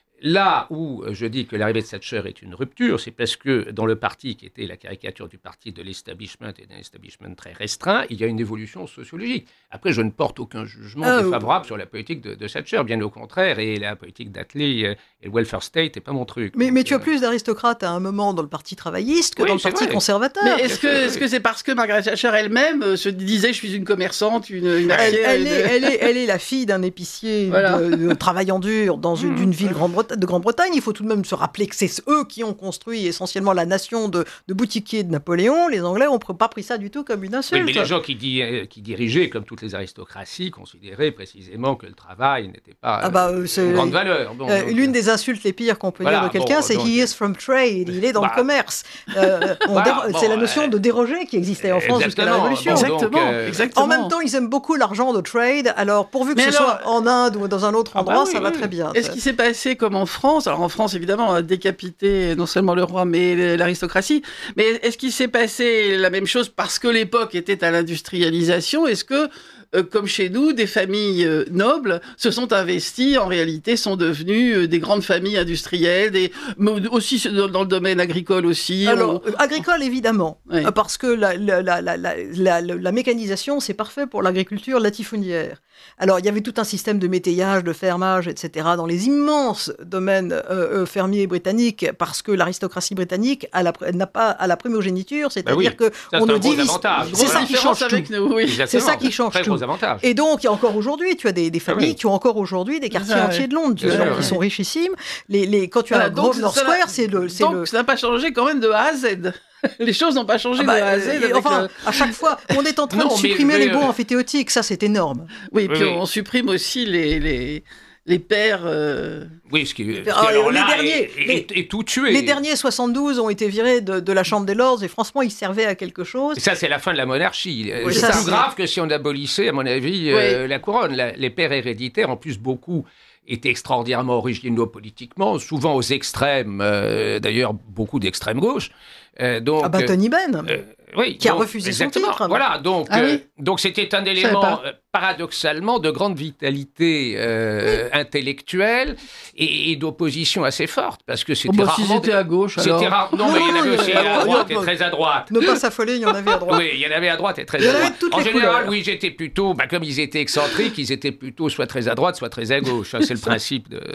Là où je dis que l'arrivée de Thatcher est une rupture, c'est parce que dans le parti qui était la caricature du parti de l'establishment et d'un establishment très restreint, il y a une évolution sociologique. Après, je ne porte aucun jugement Ah, défavorable sur la politique de, de Thatcher, bien au contraire, et la politique d'Attlee euh, et le welfare state n'est pas mon truc. Mais, Donc, mais tu as euh, plus d'aristocrates à un moment dans le parti travailliste que Oui, dans le c'est parti vrai. conservateur. Mais est-ce que oui, est-ce oui. que c'est parce que Margaret Thatcher elle-même euh, se disait je suis une commerçante, une, une Elle, mercière, elle une- est, elle, est, elle est la fille d'un épicier Voilà. de, de travaillant dur dans une, Mmh, d'une ville Grande-Breta- de Grande-Bretagne. Il faut tout de même se rappeler que c'est eux qui ont construit essentiellement la nation de, de boutiquiers de Napoléon. Les Anglais n'ont pas pris ça du tout comme une Oui, insulte. mais les gens qui, di- euh, qui dirigeaient, comme toutes les aristocraties, considéraient précisément que le travail n'était pas Ah bah, euh, euh, c'est- une grande valeur. Bon, Euh, donc, L'une euh, des insultes les pires qu'on peut Voilà, dire de quelqu'un, bon, c'est donc, he is from trade, il est dans bah, le commerce. Euh, on voilà, déro- bon, c'est la notion euh, de déroger qui existait en France jusqu'à la exactement, Révolution. bon, Exactement, donc, euh, exactement. En même temps, ils aiment beaucoup l'argent de trade. Alors, pourvu que Mais ce alors- soit en Inde ou dans un autre Ah bah endroit, oui, ça va oui. très bien. Est-ce Ça. qu'il s'est passé comme en France? Alors en France, évidemment, on a décapité non seulement le roi, mais l'aristocratie. Mais est-ce qu'il s'est passé la même chose parce que l'époque était à l'industrialisation? Est-ce que euh, comme chez nous, des familles euh, nobles se sont investies, en réalité, sont devenues euh, des grandes familles industrielles, des, mais aussi dans, dans le domaine agricole aussi. Alors, on... euh, agricole, évidemment, Oui. euh, parce que la, la, la, la, la, la, la mécanisation, c'est parfait pour l'agriculture latifonnière. Alors, il y avait tout un système de métayage, de fermage, et cetera, dans les immenses domaines euh, euh, fermiers britanniques, parce que l'aristocratie britannique a la, n'a pas à la primogéniture, c'est-à-dire bah oui. que ça, on ne un divise. avantage. C'est ça Grosse qui différence change avec tout. nous, oui. C'est ça qui change Très tout. gros avantage. Et donc, il y a encore aujourd'hui, tu as des, des familles Ah oui. qui ont encore aujourd'hui des quartiers Ah, entiers oui. de Londres, tu Bien vois, sûr, qui oui. sont richissimes. Les, les, quand tu as Voilà, la donc, Grosvenor ça n'a- Square, c'est le, c'est Donc, le, ça n'a pas changé quand même de A à Z. Les choses n'ont pas changé Ah bah, de A à Z. euh, avec enfin, le- à chaque fois, on est en train Non, de mais- supprimer mais, les baux euh, amphithéotiques, ça c'est énorme. Oui, Oui, puis oui. on supprime aussi les, les, les pères... euh, Oui, ce qui, ce qui Ah, alors les là derniers, est, les- est- est tout tué. Les derniers soixante-douze ont été virés de, de la Chambre des Lords et franchement, ils servaient à quelque chose. Et ça, c'est la fin de la monarchie. Euh, Oui, c'est ça, plus c'est- grave que si on abolissait, à mon avis, euh, la couronne. La- les pères héréditaires, en plus, beaucoup étaient extraordinairement originaux politiquement, souvent aux extrêmes, euh, d'ailleurs, beaucoup d'extrême gauche. Euh, donc, Ah bah Tony Benn, euh, oui, qui a donc, refusé son exactement. titre. Voilà, donc Ah euh, oui. donc c'était un savais élément pas. euh, paradoxalement de grande vitalité euh, intellectuelle et, et d'opposition assez forte, parce que c'était Oh bah, s'ils rarement. étaient à gauche, alors... C'était rare. Non, mais il y en avait Non, aussi il y en à avait- droite il y en et avait- très à droite. Ne pas s'affoler, il y en avait à droite. Oui, il y en avait à droite et très Il y en à avait droite. de toutes En les général, couleurs. oui, j'étais plutôt, bah, comme ils étaient excentriques, ils étaient plutôt soit très à droite, soit très à gauche. hein, C'est le principe de.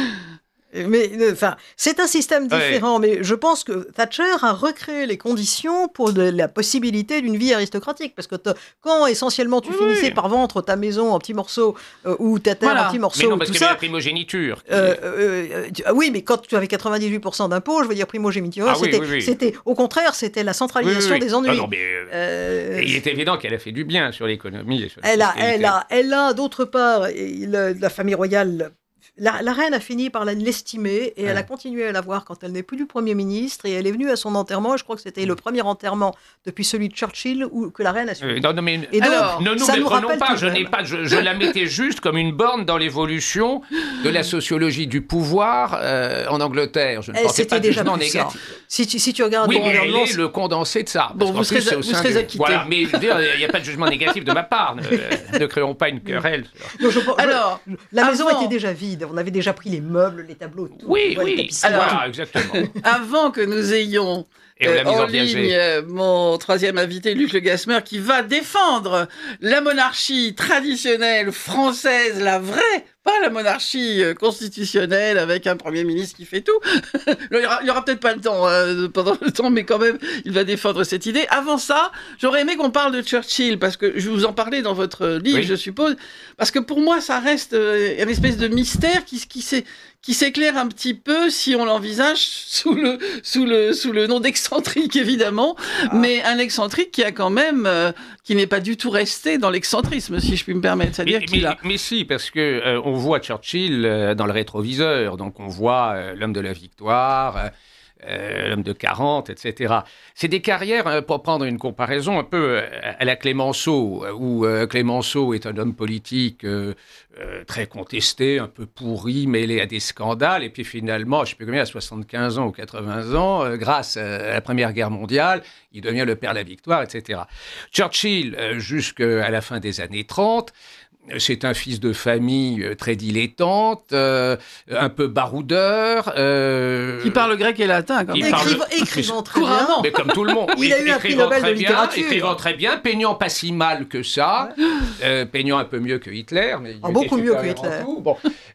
Mais euh, enfin, c'est un système Ouais. différent, mais je pense que Thatcher a recréé les conditions pour de, la possibilité d'une vie aristocratique, parce que te- quand essentiellement tu Oui, finissais oui. par vendre ta maison en petits morceaux euh, ou ta terre Voilà. en petits Mais morceaux, non, parce tout qu'il y avait ça. la primogéniture. Euh, euh, euh, tu- ah oui, mais quand tu avais quatre-vingt-dix-huit pour cent d'impôts, je veux dire primogéniture, Ah oui, c'était, oui, oui. c'était au contraire, c'était la Oui, centralisation oui, oui. des ennuis. Ah non, mais, euh, Euh, il est évident qu'elle a fait du bien sur l'économie et sur la Elle a, fiscalité. elle a, elle a d'autre part, et le- la famille royale, la, la reine a fini par la- l'estimer et elle a Ouais. continué à la voir quand elle n'est plus du Premier ministre et elle est venue à son enterrement. Et je crois que c'était le premier enterrement depuis celui de Churchill où, que la reine a suivi. Euh, non, non, mais Et donc, Alors, ne nous ça nous méprenons rappelle pas, tout je de n'ai même. pas, je, je la mettais juste comme une borne dans l'évolution de la sociologie du pouvoir euh, en Angleterre. Je ne Eh, pensais c'était pas de déjà jugement plus ça. négatif. Si tu, si tu regardes Oui, le mais elle gouvernement, est le condensé de ça. Bon, Parce qu'en vous plus, serez- c'est au vous sein serez du- acquitté. Voilà, mais je veux dire, il n'y a pas de jugement négatif de ma part. Ne, ne créons pas une querelle. non, je- je- Alors, la maison avant- était déjà vide. On avait déjà pris les meubles, les tableaux, tout. Oui, tu vois, les oui. tapisseries. Alors- Voilà, exactement. avant que nous ayons Et on l'a euh, mise en en viager. ligne euh, mon troisième invité, Luc Le Gasmer, qui va défendre la monarchie traditionnelle française, la vraie, pas la monarchie euh, constitutionnelle avec un Premier ministre qui fait tout. Là, il y aura, il y aura peut-être pas le temps euh, pendant le temps, mais quand même, il va défendre cette idée. Avant ça, j'aurais aimé qu'on parle de Churchill, parce que je vous en parlais dans votre livre, Oui. je suppose, parce que pour moi, ça reste euh, une espèce de mystère qui, qui s'est qui s'éclaire un petit peu si on l'envisage sous le, sous le, sous le nom d'excentrique, évidemment, Ah. mais un excentrique qui a quand même, euh, qui n'est pas du tout resté dans l'excentrisme, si je puis me permettre. C'est-à-dire Mais, qu'il mais- a... mais si, parce que euh, on voit Churchill euh, dans le rétroviseur, donc on voit euh, l'homme de la victoire, euh, euh, l'homme de quarante, et cetera. C'est des carrières, euh, pour prendre une comparaison un peu euh, à la Clémenceau, euh, où euh, Clémenceau est un homme politique euh, euh, très contesté, un peu pourri, mêlé à des scandales, et puis finalement, je ne sais plus combien, à soixante-quinze ans ou quatre-vingts ans, euh, grâce à la Première Guerre mondiale, il devient le père de la victoire, et cetera. Churchill, euh, jusqu'à la fin des années trente, c'est un fils de famille euh, très dilettante, euh, un peu baroudeur. Euh, Qui parle grec et latin, quand Qui même. parle- Écrivant, écrivant très Couramment. bien. Mais comme tout le monde. Il a eu un prix Écrivant Nobel très de bien, littérature. Écrivant très bien, peignant pas si mal que ça, euh, peignant un peu mieux que Hitler. Mais il Ah, était beaucoup mieux que supérieur en Hitler. tout. Bon.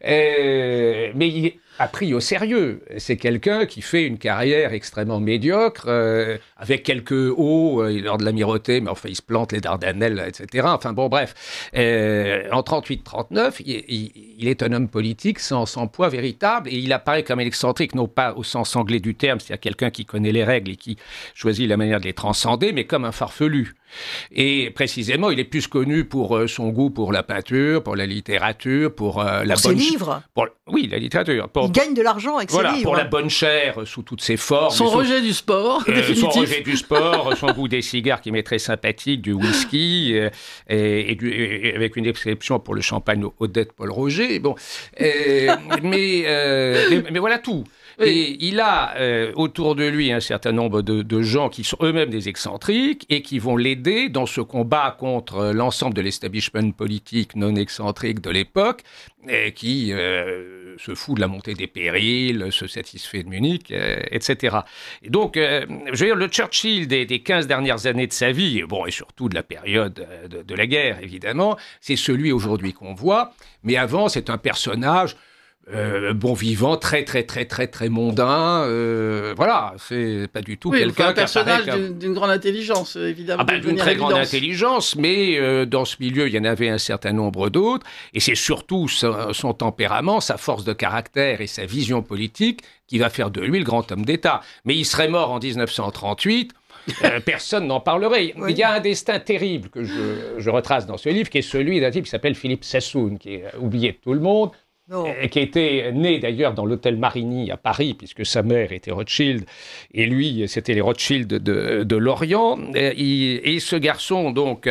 Euh, mais il est a pris au sérieux. C'est quelqu'un qui fait une carrière extrêmement médiocre, euh, avec quelques hauts, euh, il a de l'amirauté, mais enfin il se plante les Dardanelles, et cetera. Enfin bon, bref. Euh, en trente-huit trente-neuf, il, il, il est un homme politique sans, sans poids véritable, et il apparaît comme un excentrique, non pas au sens anglais du terme, c'est-à-dire quelqu'un qui connaît les règles et qui choisit la manière de les transcender, mais comme un farfelu. Et précisément, il est plus connu pour euh, son goût pour la peinture, pour la littérature, pour euh, la Pour ses bonne... livres. Pour, oui, la littérature. Pour, Il gagne de l'argent avec voilà, ses livres. pour la bonne chair euh, sous toutes ses formes. Son et sous- rejet du sport, euh, définitif. son rejet du sport, son goût des cigares qui m'est très sympathique, du whisky, euh, et, et du- et avec une exception pour le champagne Odette Paul Roger. Bon, Euh, mais, euh, mais, mais voilà tout. Oui. Et il a euh, autour de lui un certain nombre de, de gens qui sont eux-mêmes des excentriques et qui vont l'aider dans ce combat contre l'ensemble de l'establishment politique non excentrique de l'époque, et qui euh, se fout de la montée des périls, se satisfait de Munich, euh, et cetera. Et donc, euh, je veux dire, le Churchill des, des quinze dernières années de sa vie, bon, et surtout de la période de, de la guerre, évidemment, c'est celui aujourd'hui qu'on voit, mais avant, c'est un personnage Euh, bon vivant, très très très très très mondain, euh, voilà, c'est pas du tout oui, quelqu'un un personnage qui apparaît d'une, d'une grande intelligence, évidemment. ah ben, d'une très grande intelligence, mais euh, dans ce milieu, il y en avait un certain nombre d'autres, et c'est surtout son, son tempérament, sa force de caractère et sa vision politique qui va faire de lui le grand homme d'État. Mais il serait mort en dix-neuf cent trente-huit. Euh, personne n'en parlerait. Oui. Il y a un destin terrible que je, je retrace dans ce livre, qui est celui d'un type qui s'appelle Philippe Sassoon, qui est oublié de tout le monde. Euh, qui était né d'ailleurs dans l'hôtel Marigny à Paris, puisque sa mère était Rothschild, et lui, c'était les Rothschild de, de l'Orient. Et, et ce garçon, donc,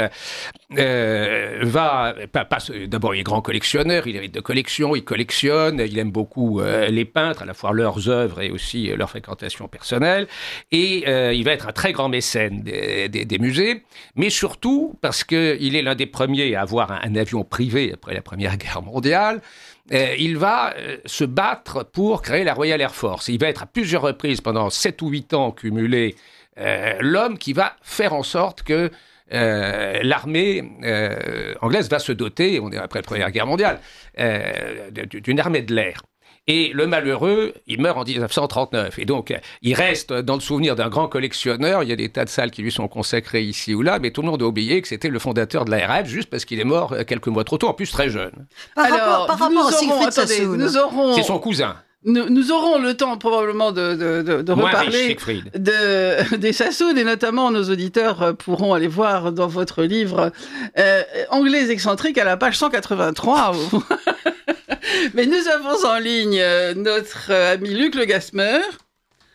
euh, va... Pas, pas, d'abord, il est grand collectionneur, il hérite de collection, il collectionne, il aime beaucoup euh, les peintres, à la fois leurs œuvres et aussi euh, leur fréquentation personnelle, et euh, il va être un très grand mécène des, des, des musées, mais surtout parce qu'il est l'un des premiers à avoir un, un avion privé après la Première Guerre mondiale. Euh, il va euh, se battre pour créer la Royal Air Force. Il va être à plusieurs reprises, pendant sept ou huit ans cumulés, euh, l'homme qui va faire en sorte que euh, l'armée euh, anglaise va se doter, on est après la Première Guerre mondiale, euh, d'une armée de l'air. Et le malheureux, il meurt en dix-neuf cent trente-neuf. Et donc, il reste dans le souvenir d'un grand collectionneur. Il y a des tas de salles qui lui sont consacrées ici ou là, mais tout le monde a oublié que c'était le fondateur de l'A R F, juste parce qu'il est mort quelques mois trop tôt, en plus très jeune. Par Alors, rapport, par rapport à Siegfried Sassoon, nous aurons... C'est son cousin. Nous, nous aurons le temps probablement de, de, de, de reparler de, des Sassoon, et notamment nos auditeurs pourront aller voir dans votre livre euh, Anglais excentriques à la page cent quatre-vingt-trois. Mais nous avons en ligne notre ami Luc Le Gasmer. Allô ?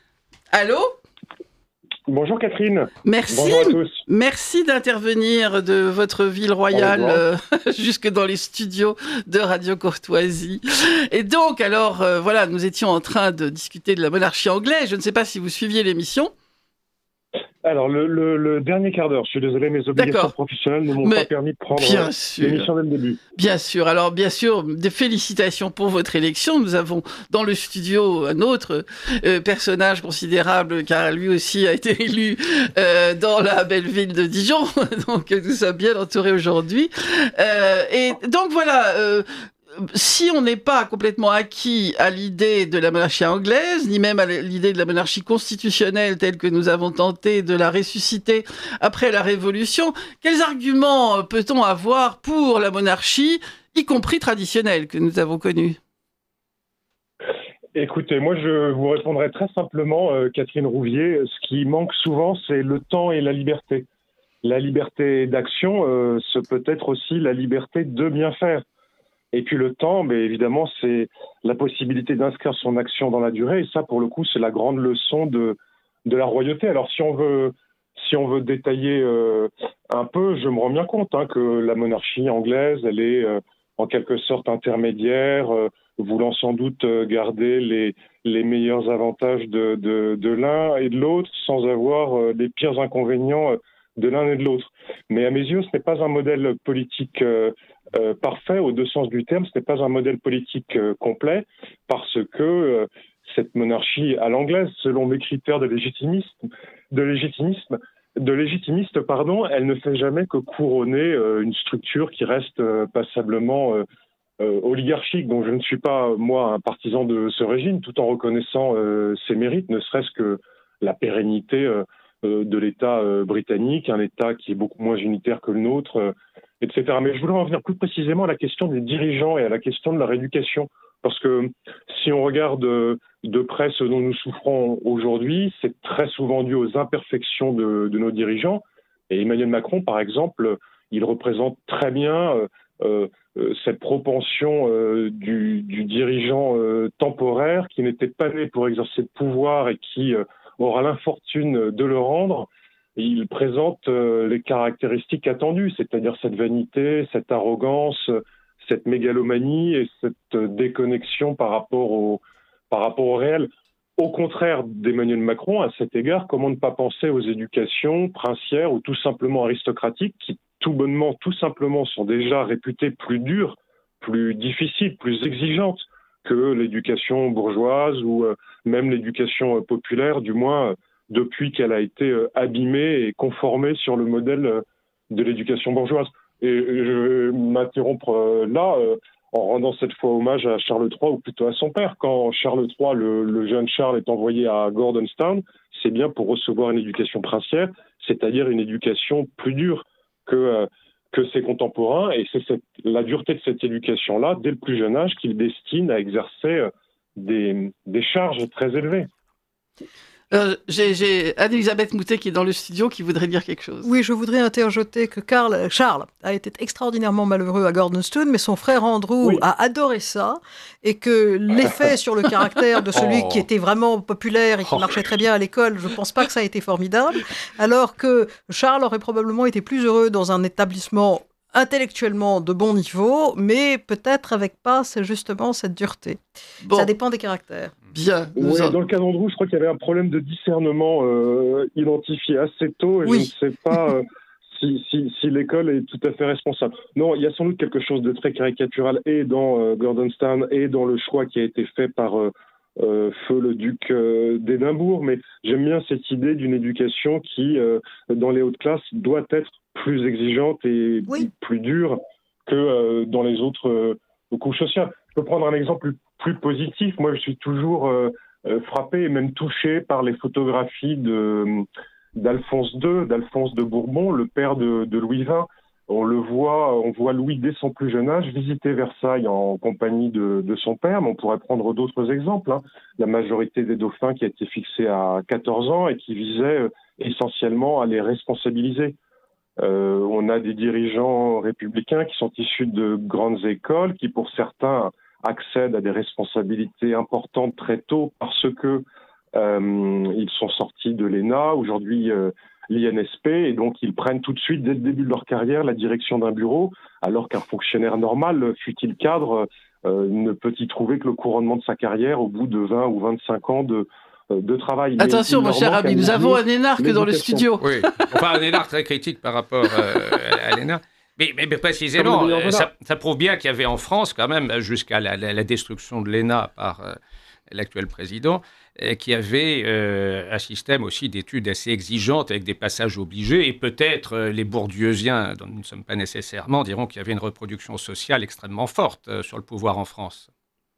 Bonjour Catherine. Merci. Bonjour à tous. Merci d'intervenir de votre ville royale euh, jusque dans les studios de Radio Courtoisie. Et donc, alors, euh, voilà, nous étions en train de discuter de la monarchie anglaise. Je ne sais pas si vous suiviez l'émission. Alors, le, le, le dernier quart d'heure, je suis désolé, mes obligations D'accord. professionnelles ne m'ont Mais pas permis de prendre l'émission dès le début. Bien sûr. Alors, bien sûr, des félicitations pour votre élection. Nous avons dans le studio un autre euh, personnage considérable, car lui aussi a été élu euh, dans la belle ville de Dijon. Donc, nous sommes bien entourés aujourd'hui. Euh, et donc, voilà... Euh, si on n'est pas complètement acquis à l'idée de la monarchie anglaise, ni même à l'idée de la monarchie constitutionnelle telle que nous avons tenté de la ressusciter après la Révolution, quels arguments peut-on avoir pour la monarchie, y compris traditionnelle, que nous avons connue ? Écoutez, moi je vous répondrai très simplement, euh, Catherine Rouvier, ce qui manque souvent, c'est le temps et la liberté. La liberté d'action, euh, ce peut être aussi la liberté de bien faire. Et puis le temps, mais évidemment, c'est la possibilité d'inscrire son action dans la durée. Et ça, pour le coup, c'est la grande leçon de, de la royauté. Alors, si on veut, si on veut détailler euh, un peu, je me rends bien compte hein, que la monarchie anglaise, elle est euh, en quelque sorte intermédiaire, euh, voulant sans doute euh, garder les, les meilleurs avantages de, de, de l'un et de l'autre, sans avoir euh, les pires inconvénients euh, de l'un et de l'autre. Mais à mes yeux, ce n'est pas un modèle politique euh, euh, parfait, au deux sens du terme, ce n'est pas un modèle politique euh, complet, parce que euh, cette monarchie à l'anglaise, selon mes critères de légitimisme, de légitimisme, de légitimiste, pardon, elle ne fait jamais que couronner euh, une structure qui reste euh, passablement euh, euh, oligarchique, dont je ne suis pas, moi, un partisan de ce régime, tout en reconnaissant euh, ses mérites, ne serait-ce que la pérennité euh, de l'État euh, britannique, un État qui est beaucoup moins unitaire que le nôtre, euh, et cetera. Mais je voudrais en venir plus précisément à la question des dirigeants et à la question de leur éducation. Parce que si on regarde euh, de près ce dont nous souffrons aujourd'hui, c'est très souvent dû aux imperfections de, de nos dirigeants. Et Emmanuel Macron, par exemple, il représente très bien euh, euh, cette propension euh, du, du dirigeant euh, temporaire qui n'était pas né pour exercer le pouvoir et qui... Euh, aura l'infortune de le rendre. Il présente euh, les caractéristiques attendues, c'est-à-dire cette vanité, cette arrogance, cette mégalomanie et cette déconnexion par rapport au, par rapport au réel. au contraire d'Emmanuel Macron, à cet égard, comment ne pas penser aux éducations princières ou tout simplement aristocratiques qui, tout bonnement, tout simplement, sont déjà réputées plus dures, plus difficiles, plus exigeantes que l'éducation bourgeoise ou euh, même l'éducation euh, populaire, du moins euh, depuis qu'elle a été euh, abîmée et conformée sur le modèle euh, de l'éducation bourgeoise. Et, et je vais m'interrompre euh, là, euh, en rendant cette fois hommage à Charles trois, ou plutôt à son père. Quand Charles trois, le, le jeune Charles, est envoyé à Gordonstown, c'est bien pour recevoir une éducation princière, c'est-à-dire une éducation plus dure que, euh, que ses contemporains. Et c'est cette, la dureté de cette éducation-là, dès le plus jeune âge, qu'il destine à exercer euh, des, des charges très élevées. Euh, j'ai, j'ai Anne-Elisabeth Moutet qui est dans le studio qui voudrait dire quelque chose. Oui, je voudrais interjeter que Karl, Charles a été extraordinairement malheureux à Gordonstown, mais son frère Andrew oui. a adoré ça, et que l'effet sur le caractère de celui oh. qui était vraiment populaire et qui oh. marchait très bien à l'école, je ne pense pas que ça a été formidable, alors que Charles aurait probablement été plus heureux dans un établissement intellectuellement de bon niveau, mais peut-être avec pas c'est justement cette dureté. Bon. Ça dépend des caractères. Bien. Oui, en... Dans le cas d'Andrew, je crois qu'il y avait un problème de discernement euh, identifié assez tôt, et oui. je ne sais pas euh, si, si, si l'école est tout à fait responsable. Non, il y a sans doute quelque chose de très caricatural et dans euh, Gordonstown et dans le choix qui a été fait par euh, euh, Feu le duc euh, d'Édimbourg, mais j'aime bien cette idée d'une éducation qui, euh, dans les hautes classes, doit être plus exigeante et oui. plus dure que euh, dans les autres euh, couches sociales. Je peux prendre un exemple plus, plus positif. Moi, je suis toujours euh, euh, frappé et même touché par les photographies de, d'Alphonse deux, d'Alphonse de Bourbon, le père de, de Louis vingt. On le voit, on voit Louis dès son plus jeune âge visiter Versailles en compagnie de, de son père, mais on pourrait prendre d'autres exemples. Hein. La majorité des dauphins qui a été fixée à quatorze ans et qui visait euh, essentiellement à les responsabiliser. Euh, on a des dirigeants républicains qui sont issus de grandes écoles, qui pour certains accèdent à des responsabilités importantes très tôt parce que euh, ils sont sortis de l'E N A, aujourd'hui euh, l'I N S P, et donc ils prennent tout de suite, dès le début de leur carrière, la direction d'un bureau, alors qu'un fonctionnaire normal, fût-il cadre, euh, ne peut y trouver que le couronnement de sa carrière au bout de vingt ou vingt-cinq ans de de travail. Attention, mon cher ami, nous avons un énarque dans le studio. Oui, enfin un énarque très critique par rapport euh, à l'E N A. Mais, mais, mais précisément, ça, ça prouve bien qu'il y avait en France, quand même, jusqu'à la, la, la destruction de l'E N A par euh, l'actuel président, euh, qu'il y avait euh, un système aussi d'études assez exigeantes avec des passages obligés. Et peut-être euh, les bourdieusiens, dont nous ne sommes pas nécessairement, diront qu'il y avait une reproduction sociale extrêmement forte euh, sur le pouvoir en France.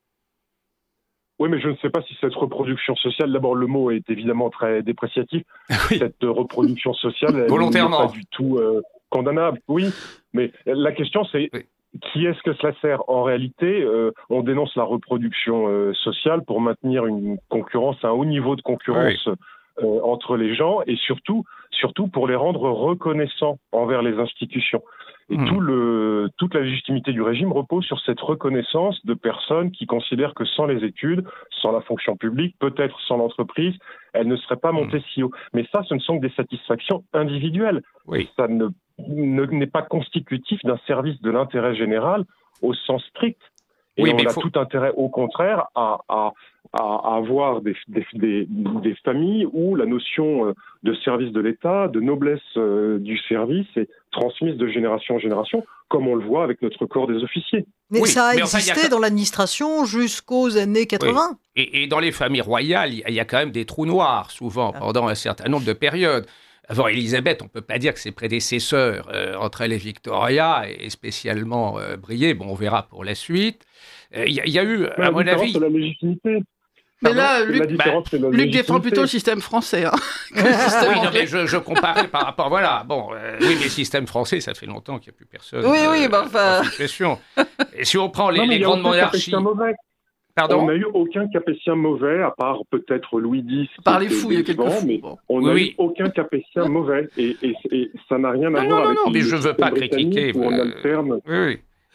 Oui, mais je ne sais pas si cette reproduction sociale, d'abord le mot est évidemment très dépréciatif, oui. cette reproduction sociale elle volontairement n'est pas du tout euh, condamnable, oui, mais la question c'est oui. qui est-ce que cela sert? En réalité, euh, on dénonce la reproduction euh, sociale pour maintenir une concurrence, un haut niveau de concurrence oui. euh, entre les gens et surtout, surtout pour les rendre reconnaissants envers les institutions. Et mmh. tout le, toute la légitimité du régime repose sur cette reconnaissance de personnes qui considèrent que sans les études, sans la fonction publique, peut-être sans l'entreprise, elles ne seraient pas montées mmh. si haut. Mais ça, ce ne sont que des satisfactions individuelles. Oui. Ça ne, ne, n'est pas constitutif d'un service de l'intérêt général au sens strict. Et oui, on a faut... tout intérêt, au contraire, à, à, à avoir des, des, des, des familles où la notion de service de l'État, de noblesse du service est transmise de génération en génération, comme on le voit avec notre corps des officiers. Mais oui, ça a mais existé enfin, a... dans l'administration jusqu'aux années quatre-vingts. Oui. Et, et dans les familles royales, il y a quand même des trous noirs, souvent, ah. pendant un certain nombre de périodes. Avant Élisabeth, on ne peut pas dire que ses prédécesseurs, euh, entre elle et Victoria, aient spécialement euh, brillé. Bon, on verra pour la suite. Il euh, y, y a eu, à mon avis... C'est la légitimité. Mais là, Luc, bah, Luc défend plutôt le système français. Hein, oui, non, mais je, je comparais par rapport... Voilà, bon, euh, oui, mais le système français, ça fait longtemps qu'il n'y a plus personne. Oui, oui, euh, bah enfin... situation. Et si on prend les, non, les grandes monarchies... Pardon on n'a eu aucun capétien mauvais, à part peut-être Louis X. Par les fous, il y a quelques fous. Mais bon. on n'a oui, eu oui. aucun capétien mauvais. Et, et, et ça n'a rien à non, voir non, avec... Non, non, mais je ne veux pas critiquer. Où on alterne. Oui, oui.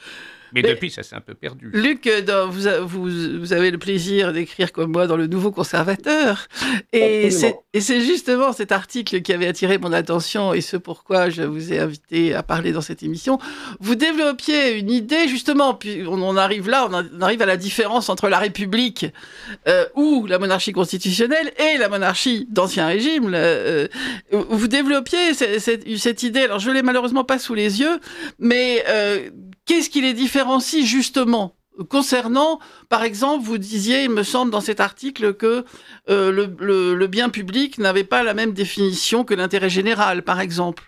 Mais, mais depuis, ça s'est un peu perdu. Luc, dans, vous, vous, vous avez le plaisir d'écrire comme moi dans Le Nouveau Conservateur. Et c'est, et c'est justement cet article qui avait attiré mon attention et ce pourquoi je vous ai invité à parler dans cette émission. Vous développiez une idée, justement, puis on en arrive là, on arrive à la différence entre la République euh, ou la monarchie constitutionnelle et la monarchie d'Ancien Régime. Euh, vous développiez cette, cette, cette idée, alors je l'ai malheureusement pas sous les yeux, mais euh, qu'est-ce qui les différencie justement concernant, par exemple, vous disiez, il me semble, dans cet article que euh, le, le, le bien public n'avait pas la même définition que l'intérêt général, par exemple.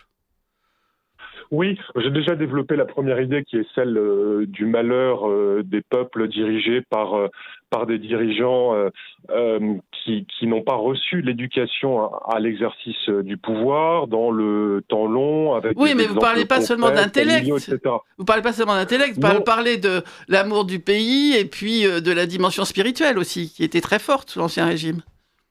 Oui, j'ai déjà développé la première idée qui est celle euh, du malheur euh, des peuples dirigés par euh, par des dirigeants euh, euh, qui qui n'ont pas reçu l'éducation à, à l'exercice du pouvoir dans le temps long. Avec oui, mais vous parlez pas seulement d'intellect. Milieu, et cetera. Vous parlez pas seulement d'intellect. Vous parlez de l'amour du pays et puis euh, de la dimension spirituelle aussi, qui était très forte sous l'Ancien Régime.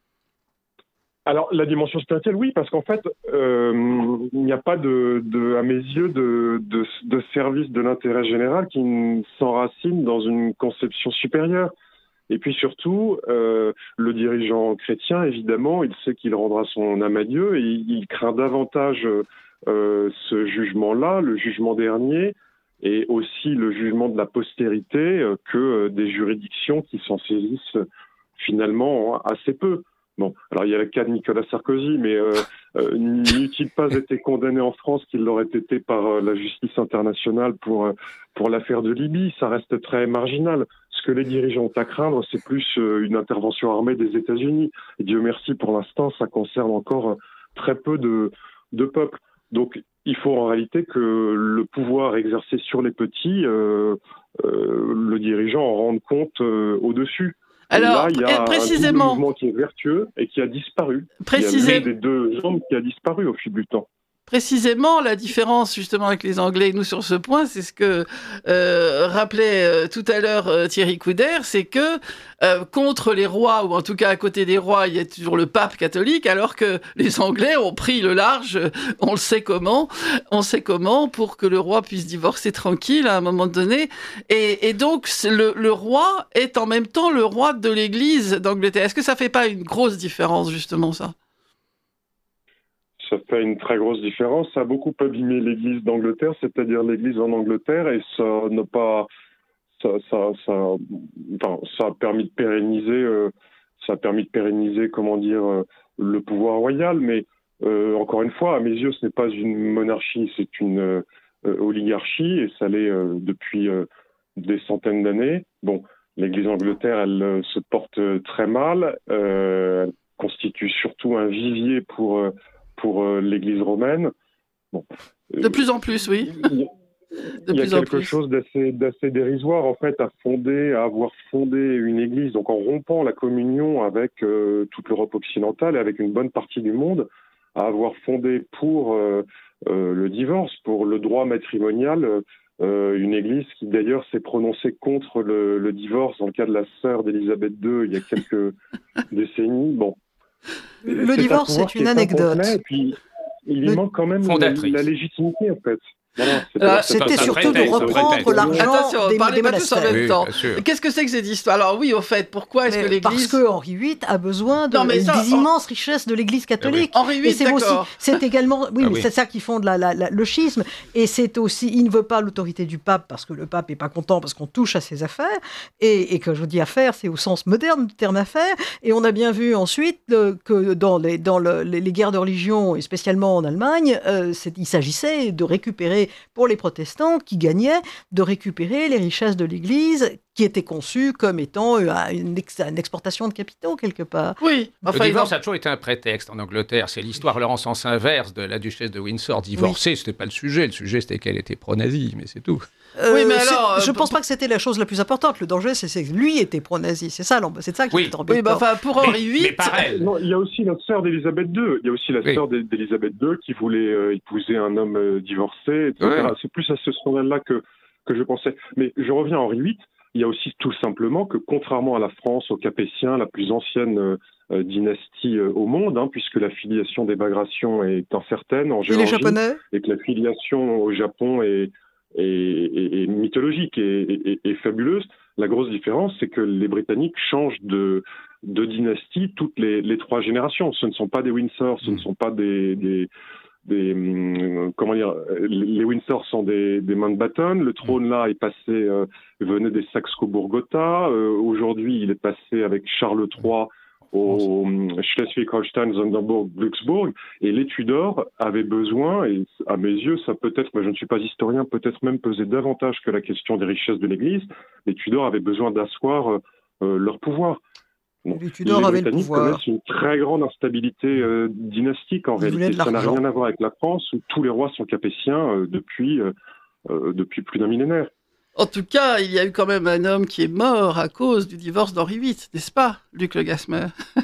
Alors, la dimension spirituelle, oui, parce qu'en fait, euh, il n'y a pas, de, de, à mes yeux, de, de, de service de l'intérêt général qui s'enracine dans une conception supérieure. Et puis surtout, euh, le dirigeant chrétien, évidemment, il sait qu'il rendra son âme à Dieu et il, il craint davantage euh, ce jugement-là, le jugement dernier, et aussi le jugement de la postérité euh, que euh, des juridictions qui s'en saisissent finalement assez peu. Bon, alors il y a le cas de Nicolas Sarkozy, mais euh, euh, n'eût-il pas été condamné en France qu'il l'aurait été par euh, la justice internationale pour euh, pour l'affaire de Libye? Ça reste très marginal. Ce que les dirigeants ont à craindre, c'est plus euh, une intervention armée des États-Unis. Et Dieu merci, pour l'instant, ça concerne encore euh, très peu de de peuples. Donc, il faut en réalité que le pouvoir exercé sur les petits, euh, euh, le dirigeant en rende compte euh, au-dessus. Alors, là, il y a précisément, un mouvement qui est vertueux et qui a disparu. Précisément, il y a l'une des deux jambes qui a disparu au fil du temps. Précisément, la différence justement avec les Anglais et nous sur ce point, c'est ce que euh, rappelait euh, tout à l'heure euh, Thierry Couder, c'est que euh, contre les rois, ou en tout cas à côté des rois, il y a toujours le pape catholique, alors que les Anglais ont pris le large, on le sait comment, on sait comment, pour que le roi puisse divorcer tranquille à un moment donné. Et, et donc, le, le roi est en même temps le roi de l'Église d'Angleterre. Est-ce que ça fait pas une grosse différence, justement, ça ? Ça fait une très grosse différence. Ça a beaucoup abîmé l'Église d'Angleterre, c'est-à-dire l'Église en Angleterre, et ça n'a pas, ça, ça, ça, enfin, ça a permis de pérenniser, euh, ça a permis de pérenniser, comment dire, euh, le pouvoir royal. Mais euh, encore une fois, à mes yeux, ce n'est pas une monarchie, c'est une euh, oligarchie, et ça l'est euh, depuis euh, des centaines d'années. Bon, l'Église d'Angleterre, elle euh, se porte très mal. Euh, elle constitue surtout un vivier pour euh, pour euh, l'Église romaine. Bon. De plus en plus, oui. Il y a, il y a quelque chose d'assez, d'assez dérisoire, en fait, à fonder, à avoir fondé une Église, donc en rompant la communion avec euh, toute l'Europe occidentale et avec une bonne partie du monde, à avoir fondé pour euh, euh, le divorce, pour le droit matrimonial, euh, une Église qui d'ailleurs s'est prononcée contre le, le divorce dans le cas de la sœur d'Élisabeth deux il y a quelques décennies. Bon. Le c'est divorce, c'est une anecdote. Complet, et puis, il lui le... manque quand même la, la légitimité, en fait. Voilà, Alors, c'était surtout de reprendre l'argent Attention, des, des monastères. En même temps. Oui, qu'est-ce que c'est que cette histoire? Alors oui, au fait, pourquoi est-ce Mais que l'Église... Parce que Henri huit a besoin de, non, mais ça, des en... immenses richesses de l'Église catholique. Ah oui. Henri huit, et c'est d'accord. Aussi, c'est également, oui, ah mais oui. c'est ça qui fonde la, la, la, le schisme. Et c'est aussi, il ne veut pas l'autorité du pape parce que le pape est pas content parce qu'on touche à ses affaires. Et, et que je dis affaires, c'est au sens moderne du terme affaires. Et on a bien vu ensuite euh, que dans les, dans le, les, les guerres de religion, et spécialement en Allemagne, euh, il s'agissait de récupérer pour les protestants qui gagnaient de récupérer les richesses de l'Église qui étaient conçues comme étant une, ex- une exportation de capitaux quelque part. Oui. Enfin, le divorce a toujours été un prétexte en Angleterre. C'est l'histoire leur en sens inverse de la duchesse de Windsor. Divorcer, oui. C'était pas le sujet. Le sujet, c'était qu'elle était pro-nazie, mais c'est tout. Euh, oui, mais alors, je euh, pense pas que c'était la chose la plus importante. Le danger, c'est, c'est que lui était pro-nazi. C'est ça, c'est ça qui oui. est embêtant. Oui, bah, enfin, pour Henri huit... Mais, mais pareil. Non, il y a aussi la sœur d'Élisabeth deux. Il y a aussi la oui. sœur d'Élisabeth deux qui voulait euh, épouser un homme euh, divorcé, et cetera. Oui. C'est plus à ce scandale-là que, que je pensais. Mais je reviens à Henri huit. Il y a aussi tout simplement que, contrairement à la France, aux Capétiens, la plus ancienne euh, euh, dynastie euh, au monde, hein, puisque la filiation des Bagrations est incertaine en Géorgie, et les Japonais, et que la filiation au Japon est est, est, est mythologique et, et, et fabuleuse. La grosse différence, c'est que les Britanniques changent de, de dynastie toutes les, les trois générations. Ce ne sont pas des Windsor, ce ne sont pas des... des Des, comment dire, les Windsor sont des, des Mountbatten. Le trône là est passé, euh, venait des Saxe-Cobourg-Gotha. Euh, aujourd'hui, il est passé avec Charles trois au Schleswig-Holstein, Sonderbourg, Glücksbourg. Et les Tudors avaient besoin, et à mes yeux, ça peut-être, moi je ne suis pas historien, peut-être même pesait davantage que la question des richesses de l'Église. Les Tudors avaient besoin d'asseoir euh, leur pouvoir. Non. Les Tudors avaient le pouvoir. Les Britanniques connaissent une très grande instabilité euh, dynastique en Ils réalité. Ça n'a rien à voir avec la France où tous les rois sont capétiens euh, depuis, euh, euh, depuis plus d'un millénaire. En tout cas, il y a eu quand même un homme qui est mort à cause du divorce d'Henri huit, n'est-ce pas, Luc Le Gasmer?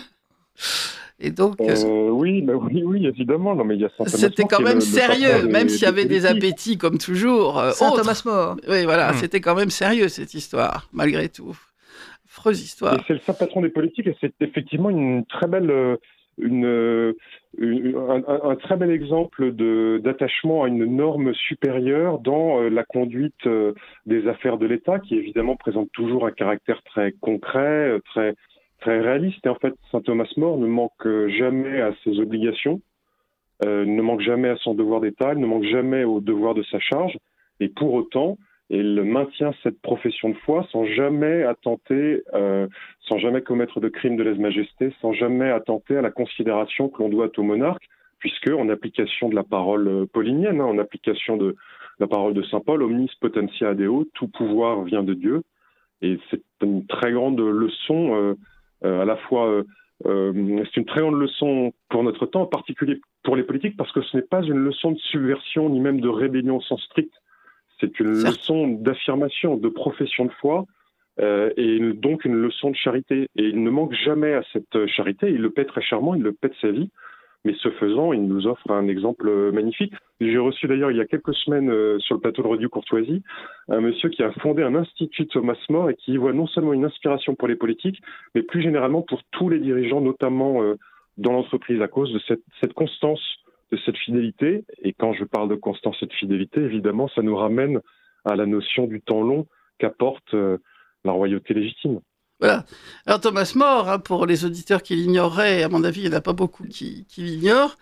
Et donc, euh, oui, bah oui, oui, évidemment. Non, mais il y a c'était quand même le, sérieux, le même s'il y avait des, des appétits comme toujours. Euh, Saint Thomas More. Oui, voilà, mmh. C'était quand même sérieux cette histoire, malgré tout. Affreuse histoire. Et c'est le saint patron des politiques, et c'est effectivement une très belle, une, une, un, un très bel exemple de, d'attachement à une norme supérieure dans la conduite des affaires de l'État, qui évidemment présente toujours un caractère très concret, très très réaliste. Et en fait, saint Thomas More ne manque jamais à ses obligations, euh, ne manque jamais à son devoir d'État, ne manque jamais au devoir de sa charge, et pour autant, il maintient cette profession de foi sans jamais attenter, euh, sans jamais commettre de crime de lèse-majesté, sans jamais attenter à la considération que l'on doit au monarque, puisque en application de la parole paulinienne, hein, en application de la parole de saint Paul, omnis potentia Deo, tout pouvoir vient de Dieu, et c'est une très grande leçon. Euh, Euh, à la fois, euh, euh, c'est une très grande leçon pour notre temps, en particulier pour les politiques, parce que ce n'est pas une leçon de subversion ni même de rébellion au sens strict. C'est une Certes. leçon d'affirmation, de profession de foi, euh, et donc une leçon de charité. Et il ne manque jamais à cette charité. Il le paie très chèrement, il le paie de sa vie. Mais ce faisant, il nous offre un exemple magnifique. J'ai reçu d'ailleurs il y a quelques semaines euh, sur le plateau de Radio Courtoisie un monsieur qui a fondé un institut Thomas More et qui y voit non seulement une inspiration pour les politiques, mais plus généralement pour tous les dirigeants, notamment euh, dans l'entreprise, à cause de cette, cette constance, de cette fidélité. Et quand je parle de constance et de fidélité, évidemment, ça nous ramène à la notion du temps long qu'apporte euh, la royauté légitime. Voilà. Alors Thomas More, hein, pour les auditeurs qui l'ignoreraient, à mon avis, il n'y en a pas beaucoup qui, qui l'ignorent.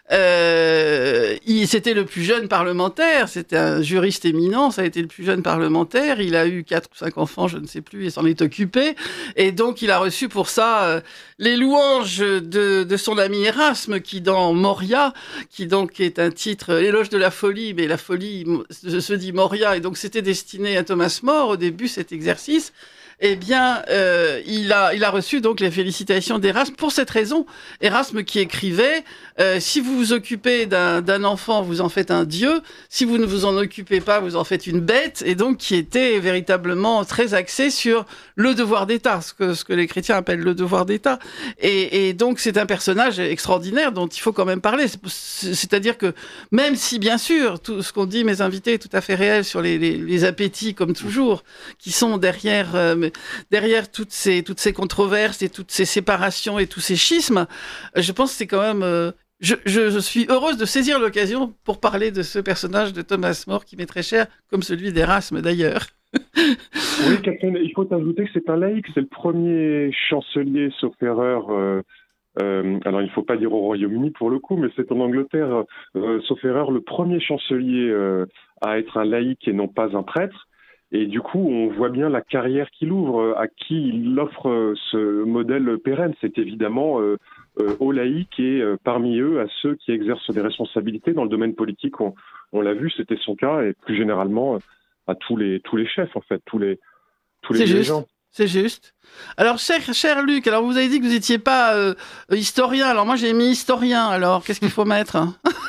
Euh, il, c'était le plus jeune parlementaire, c'était un juriste éminent, ça a été le plus jeune parlementaire, il a eu quatre ou cinq enfants, je ne sais plus, et s'en est occupé, et donc il a reçu pour ça euh, les louanges de, de son ami Erasme, qui dans Moria, qui donc est un titre, l'éloge de la folie, mais la folie se dit Moria, et donc c'était destiné à Thomas More au début, cet exercice. Eh bien, euh, il a, il a reçu donc les félicitations d'Erasme pour cette raison. Erasme qui écrivait euh, si vous vous occupez d'un, d'un enfant, vous en faites un dieu. Si vous ne vous en occupez pas, vous en faites une bête. Et donc, qui était véritablement très axé sur le devoir d'État, ce que, ce que les chrétiens appellent le devoir d'État. Et, et donc, c'est un personnage extraordinaire dont il faut quand même parler. C'est-à-dire que même si, bien sûr, tout ce qu'ont dit mes invités est tout à fait réel sur les, les, les appétits, comme toujours, qui sont derrière. Euh, derrière toutes ces, toutes ces controverses et toutes ces séparations et tous ces schismes, je pense que c'est quand même... Euh, je, je, je suis heureuse de saisir l'occasion pour parler de ce personnage de Thomas More qui m'est très cher, comme celui d'Erasme d'ailleurs. Oui, Catherine, il faut ajouter que c'est un laïc, c'est le premier chancelier, sauf erreur... Euh... Euh, alors, il ne faut pas dire au Royaume-Uni pour le coup, mais c'est en Angleterre, euh, sauf erreur, le premier chancelier euh, à être un laïc et non pas un prêtre. Et du coup, on voit bien la carrière qu'il ouvre, à qui il offre ce modèle pérenne. C'est évidemment euh, euh, aux laïcs et euh, parmi eux à ceux qui exercent des responsabilités dans le domaine politique. On, on l'a vu, c'était son cas, et plus généralement à tous les tous les chefs en fait, tous les tous les dirigeants. C'est juste. Alors, cher, cher Luc, alors vous avez dit que vous n'étiez pas euh, historien. Alors moi, j'ai mis historien. Alors, qu'est-ce qu'il faut mettre?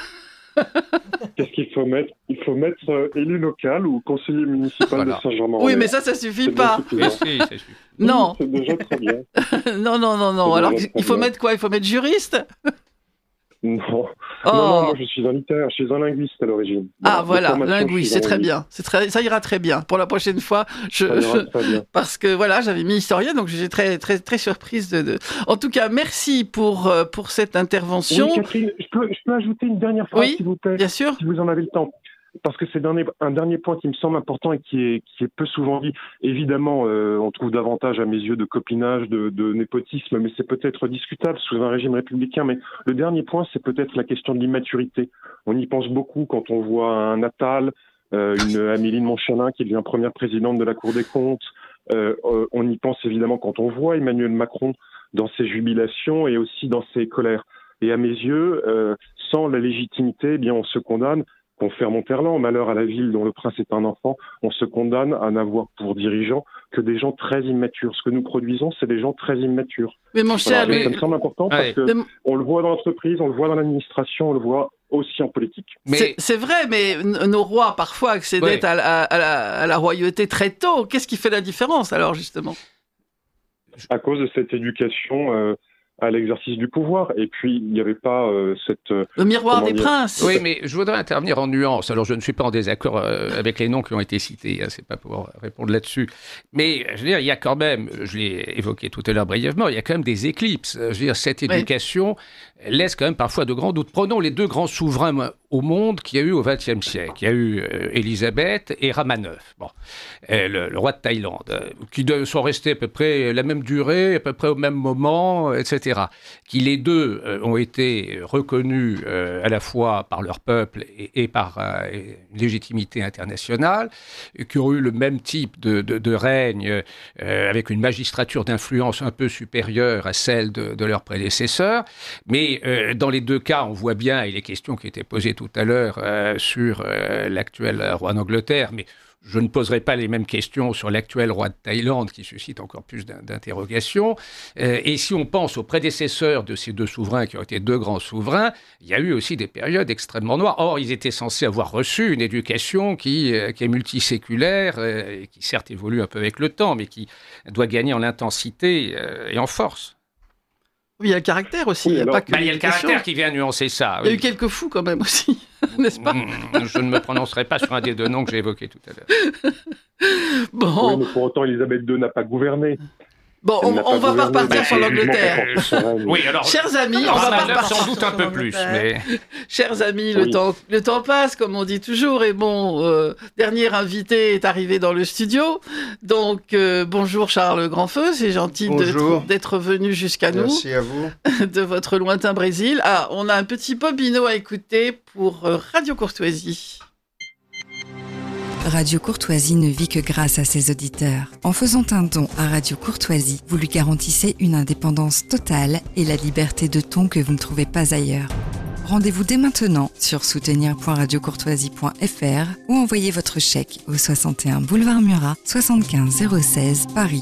Qu'est-ce qu'il faut mettre? Il faut mettre euh, élu local ou conseiller municipal voilà. de Saint-Germain-en-Laye. Oui, mais ça, ça suffit pas. Oui, si, ça suffit. Non. C'est déjà très bien. non, non, non, non. Alors, il faut bien. mettre quoi? Il faut mettre juriste? Non. Oh. non, non, moi je suis un littéraire, je suis un linguiste à l'origine. Ah voilà, linguiste, c'est très bien. C'est très, ça ira très bien. Pour la prochaine fois, je, je parce que voilà, j'avais mis historien, donc j'étais très, très, très surprise de, de. En tout cas, merci pour pour cette intervention. Oui, Catherine, je peux, je peux ajouter une dernière phrase, oui, s'il vous plaît, bien sûr. si vous en avez le temps. parce que c'est un, un dernier point qui me semble important et qui est, qui est peu souvent dit. Évidemment, euh, on trouve davantage à mes yeux de copinage, de, de népotisme, mais c'est peut-être discutable sous un régime républicain. Mais le dernier point, c'est peut-être la question de l'immaturité. On y pense beaucoup quand on voit un Attal, euh, une Amélie de Montchalin qui devient première présidente de la Cour des comptes. Euh, euh, on y pense évidemment quand on voit Emmanuel Macron dans ses jubilations et aussi dans ses colères. Et à mes yeux, euh, sans la légitimité, eh bien, on se condamne, confère Monterland, malheur à la ville dont le prince est un enfant, on se condamne à n'avoir pour dirigeants que des gens très immatures. Ce que nous produisons, c'est des gens très immatures. Mais mon cher, voilà, mais... ça me semble important parce ouais. que mais... on le voit dans l'entreprise, on le voit dans l'administration, on le voit aussi en politique. Mais... C'est, c'est vrai, mais n- nos rois parfois accédaient ouais. à, la, à, la, à la royauté très tôt. Qu'est-ce qui fait la différence alors justement ? À cause de cette éducation euh, à l'exercice du pouvoir. Et puis, il n'y avait pas euh, cette... Euh, Le miroir des dire princes. Oui, mais je voudrais intervenir en nuance. Alors, je ne suis pas en désaccord euh, avec les noms qui ont été cités, hein, c'est pas pour répondre là-dessus. Mais, je veux dire, il y a quand même, je l'ai évoqué tout à l'heure brièvement, il y a quand même des éclipses. Je veux dire, cette éducation oui. laisse quand même parfois de grands doutes. Prenons les deux grands souverains au monde qu'il y a eu au vingtième siècle. Il y a eu euh, Élisabeth et Rama neuf, bon, euh, le, le roi de Thaïlande, euh, qui de, sont restés à peu près la même durée, à peu près au même moment, et cetera. Qui les deux euh, ont été reconnus euh, à la fois par leur peuple et, et par euh, une légitimité internationale, qui ont eu le même type de, de, de règne, euh, avec une magistrature d'influence un peu supérieure à celle de, de leurs prédécesseurs. Mais euh, dans les deux cas, on voit bien, et les questions qui étaient posées tout à l'heure euh, sur euh, l'actuel roi d'Angleterre, mais je ne poserai pas les mêmes questions sur l'actuel roi de Thaïlande, qui suscite encore plus d'interrogations. Euh, et si on pense aux prédécesseurs de ces deux souverains, qui ont été deux grands souverains, il y a eu aussi des périodes extrêmement noires. Or, ils étaient censés avoir reçu une éducation qui, euh, qui est multiséculaire, euh, et qui certes évolue un peu avec le temps, mais qui doit gagner en intensité euh, et en force. Oui, il y a le caractère aussi. Oui, il y a alors, pas que bah, il y a le caractère qui vient nuancer ça. Il y a Oui. eu quelques fous quand même aussi, n'est-ce pas ? Je ne me prononcerai pas sur un des deux noms que j'ai évoqués tout à l'heure. Bon, oui, mais pour autant, Elisabeth deux n'a pas gouverné. bon on, on va pas repartir bah, sur l'Angleterre. Oui, alors, Chers amis, on alors va pas Rama neuf, repartir sans doute sur un peu plus, l'Angleterre. mais... Chers amis, le, Oui. temps, le temps passe, comme on dit toujours, et bon, euh, dernier invité est arrivé dans le studio. Donc, euh, bonjour Charles Grandfeu, c'est gentil Bonjour. d'être, d'être venu jusqu'à nous, Merci à vous. de votre lointain Brésil. Ah, on a un petit Popino à écouter pour euh, Radio Courtoisie. Radio Courtoisie ne vit que grâce à ses auditeurs. En faisant un don à Radio Courtoisie, vous lui garantissez une indépendance totale et la liberté de ton que vous ne trouvez pas ailleurs. Rendez-vous dès maintenant sur soutenir point radio courtoisie point f r ou envoyez votre chèque au soixante et un boulevard Murat, soixante-quinze zéro seize, Paris.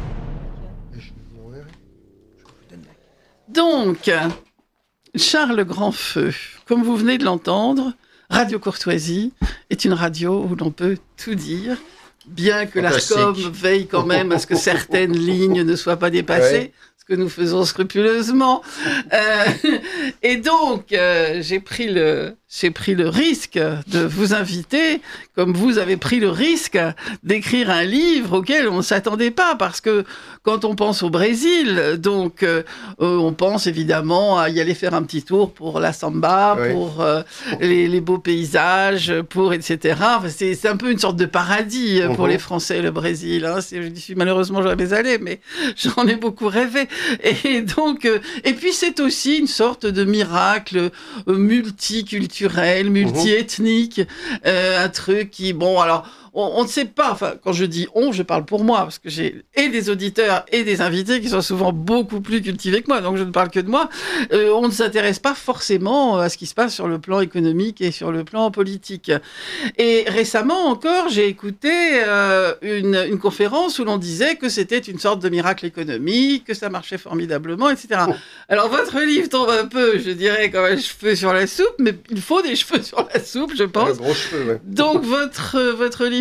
Donc, Charles Grandfeu, comme vous venez de l'entendre, Radio Courtoisie est une radio où l'on peut tout dire, bien que l'ARCOM veille quand même à ce que certaines lignes ne soient pas dépassées, ouais. ce que nous faisons scrupuleusement. Euh, et donc, euh, j'ai pris le... J'ai pris le risque de vous inviter, comme vous avez pris le risque d'écrire un livre auquel on ne s'attendait pas, parce que quand on pense au Brésil, donc euh, on pense évidemment à y aller faire un petit tour pour la samba, oui. pour euh, les, les beaux paysages, pour et cetera. Enfin, c'est, c'est un peu une sorte de paradis uh-huh. pour les Français, le Brésil. Hein. C'est, je suis malheureusement jamais allé, mais j'en ai beaucoup rêvé. Et donc, euh, et puis c'est aussi une sorte de miracle euh, multiculturel. multi-ethnique, euh, un truc qui, bon, alors, on, on ne sait pas, enfin, quand je dis on, je parle pour moi, parce que j'ai et des auditeurs et des invités qui sont souvent beaucoup plus cultivés que moi, donc je ne parle que de moi. Euh, on ne s'intéresse pas forcément à ce qui se passe sur le plan économique et sur le plan politique. Et récemment encore, j'ai écouté euh, une, une conférence où l'on disait que c'était une sorte de miracle économique, que ça marchait formidablement, et cetera. Alors, votre livre tombe un peu, je dirais, comme un cheveu sur la soupe, mais il faut des cheveux sur la soupe, je pense. Un gros cheveu, ouais. Donc, votre, votre livre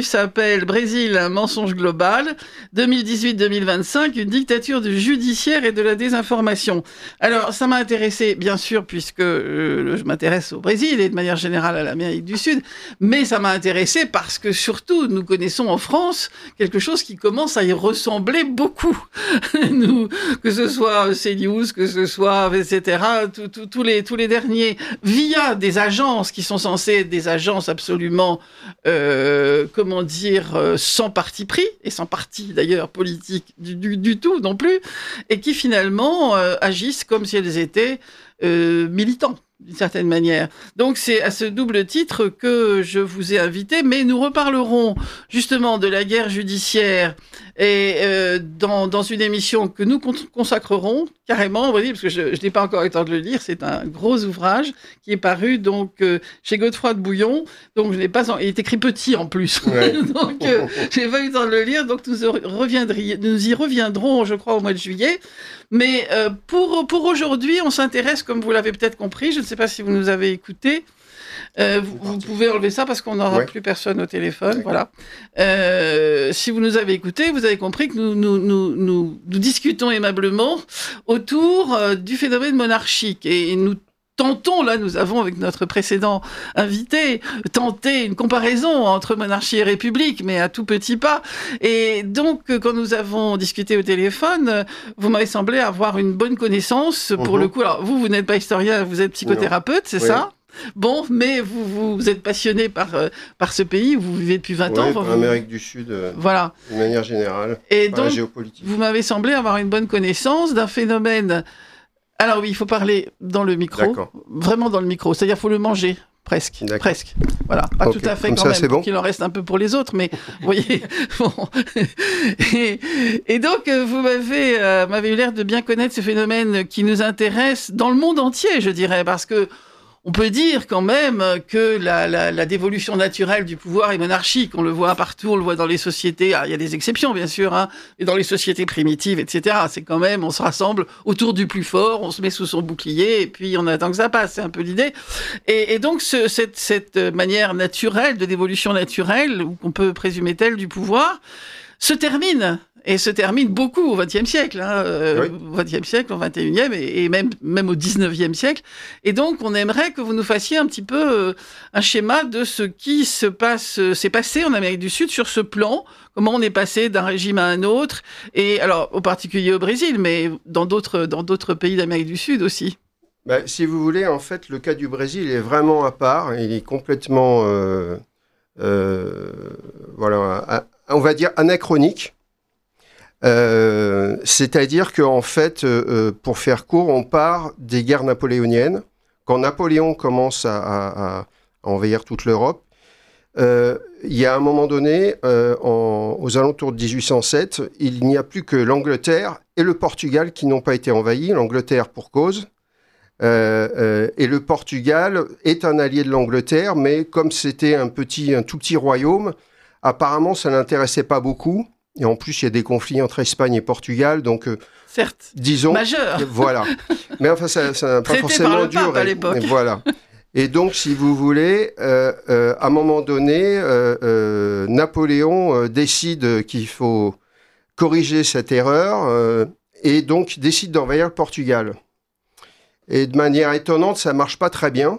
s'appelle « Brésil, un mensonge global, deux mille dix-huit deux mille vingt-cinq, une dictature du judiciaire et de la désinformation ». Alors, ça m'a intéressé, bien sûr, puisque euh, je m'intéresse au Brésil et de manière générale à l'Amérique du Sud, mais ça m'a intéressé parce que, surtout, nous connaissons en France quelque chose qui commence à y ressembler beaucoup. Nous, que ce soit CNews, que ce soit, et cetera, tous les, tous les derniers, via des agences qui sont censées être des agences absolument, euh, comment dire, euh, sans parti pris, et sans parti d'ailleurs politique du, du, du tout non plus, et qui finalement euh, agissent comme si elles étaient euh, militants, d'une certaine manière. Donc c'est à ce double titre que je vous ai invité, mais nous reparlerons justement de la guerre judiciaire et euh, dans, dans une émission que nous consacrerons carrément, vous voyez, parce que je, je n'ai pas encore eu le temps de le lire, c'est un gros ouvrage qui est paru donc euh, chez Godefroy de Bouillon, donc je n'ai pas, en... il est écrit petit en plus, ouais. donc euh, je n'ai pas eu le temps de le lire, donc nous, reviendrions, nous y reviendrons, je crois, au mois de juillet. Mais euh, pour, pour aujourd'hui, on s'intéresse, comme vous l'avez peut-être compris, je ne sais pas si vous nous avez écoutés, Euh, vous, vous pouvez enlever ça parce qu'on n'aura ouais. plus personne au téléphone. Voilà. Euh, si vous nous avez écoutés, vous avez compris que nous, nous, nous, nous, nous discutons aimablement autour euh, du phénomène monarchique. Et, et nous tentons, là, nous avons, avec notre précédent invité, tenté une comparaison entre monarchie et république, mais à tout petit pas. Et donc, quand nous avons discuté au téléphone, vous m'avez semblé avoir une bonne connaissance, pour mmh. le coup. Alors, vous, vous n'êtes pas historien, vous êtes psychothérapeute, c'est oui. ça ? Bon, mais vous, vous, vous êtes passionné par, euh, par ce pays où vous vivez depuis vingt ouais, ans. Par vous... l'Amérique du Sud, euh, voilà. de manière générale, et par donc, la géopolitique. Vous m'avez semblé avoir une bonne connaissance d'un phénomène... Alors oui, il faut parler dans le micro, D'accord. vraiment dans le micro, c'est-à-dire qu'il faut le manger, presque, D'accord. presque. Voilà, pas okay. tout à fait Comme quand ça, même, c'est bon. qu'il en reste un peu pour les autres, mais vous voyez, bon. Et, et donc, vous m'avez, euh, m'avez eu l'air de bien connaître ce phénomène qui nous intéresse dans le monde entier, je dirais, parce que on peut dire quand même que la, la, la dévolution naturelle du pouvoir est monarchique. On le voit partout, on le voit dans les sociétés. Alors, il y a des exceptions, bien sûr, hein, et dans les sociétés primitives, et cetera. C'est quand même, on se rassemble autour du plus fort, on se met sous son bouclier, et puis on attend que ça passe. C'est un peu l'idée. Et, et donc, ce, cette, cette manière naturelle, de dévolution naturelle, ou qu'on peut présumer telle du pouvoir, se termine. Et se termine beaucoup au vingtième siècle, hein, euh, oui. au vingtième siècle, au vingt et unième, et, et même, même au dix-neuvième siècle. Et donc, on aimerait que vous nous fassiez un petit peu euh, un schéma de ce qui se passe, euh, s'est passé en Amérique du Sud sur ce plan, comment on est passé d'un régime à un autre, et alors, au particulier au Brésil, mais dans d'autres, dans d'autres pays d'Amérique du Sud aussi. Bah, si vous voulez, en fait, le cas du Brésil est vraiment à part, il est complètement, euh, euh, voilà, on va dire anachronique. Euh, c'est-à-dire qu'en fait, euh, pour faire court, on part des guerres napoléoniennes. Quand Napoléon commence à, à, à envahir toute l'Europe, euh, il y a un moment donné, euh, en, aux alentours de dix-huit cent sept, il n'y a plus que l'Angleterre et le Portugal qui n'ont pas été envahis. L'Angleterre pour cause. Euh, euh, et le Portugal est un allié de l'Angleterre, mais comme c'était un, petit, un tout petit royaume, apparemment, ça ne l'intéressait pas beaucoup. Et en plus, il y a des conflits entre Espagne et Portugal, donc euh, certes, disons, majeur. Voilà. Mais enfin, ça n'a pas forcément duré. À l'époque. Voilà. Et donc, si vous voulez, euh, euh, à un moment donné, euh, euh, Napoléon euh, décide qu'il faut corriger cette erreur euh, et donc décide d'envahir le Portugal. Et de manière étonnante, ça marche pas très bien.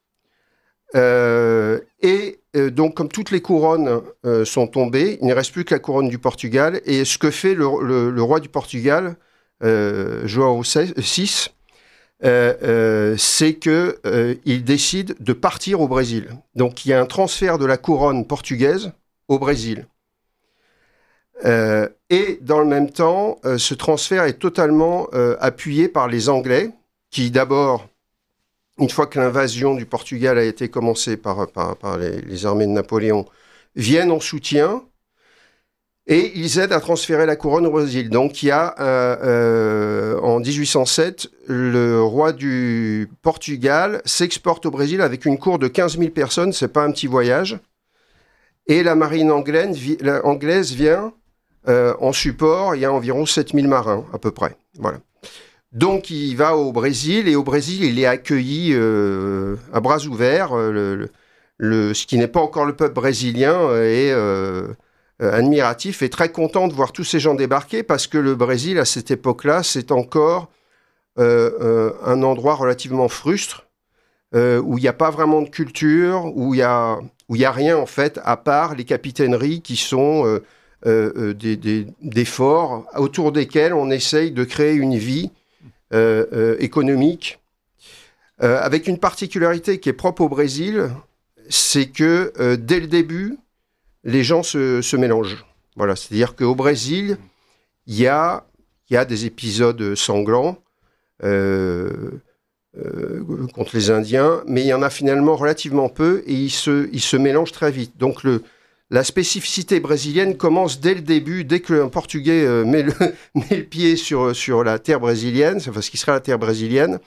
Euh, et euh, donc, comme toutes les couronnes euh, sont tombées, il ne reste plus que la couronne du Portugal. Et ce que fait le, le, le roi du Portugal, euh, João six, euh, euh, c'est qu'il euh, décide de partir au Brésil. Donc, il y a un transfert de la couronne portugaise au Brésil. Euh, et dans le même temps, euh, ce transfert est totalement euh, appuyé par les Anglais, qui d'abord... Une fois que l'invasion du Portugal a été commencée par, par, par les, les armées de Napoléon, viennent en soutien et ils aident à transférer la couronne au Brésil. Donc il y a, euh, euh, en dix-huit cent sept, le roi du Portugal s'exporte au Brésil avec une cour de quinze mille personnes, c'est pas un petit voyage, et la marine anglaise, la anglaise vient euh, en support, il y a environ sept mille marins à peu près, voilà. Donc, il va au Brésil, et au Brésil, il est accueilli euh, à bras ouverts. Euh, le, le, ce qui n'est pas encore le peuple brésilien est euh, admiratif et très content de voir tous ces gens débarquer parce que le Brésil, à cette époque-là, c'est encore euh, euh, un endroit relativement frustre, euh, où il n'y a pas vraiment de culture, où il y a, où il y a rien, en fait, à part les capitaineries qui sont euh, euh, des, des, des forts autour desquels on essaye de créer une vie euh, euh, économique, euh, avec une particularité qui est propre au Brésil, c'est que euh, dès le début, les gens se, se mélangent. Voilà, c'est-à-dire qu'au Brésil, il y a, y a des épisodes sanglants euh, euh, contre les Indiens, mais il y en a finalement relativement peu et ils se, ils se mélangent très vite. Donc le, la spécificité brésilienne commence dès le début, dès qu'un Portugais euh, met, le, met le pied sur, sur la terre brésilienne, enfin ce qui sera la terre brésilienne,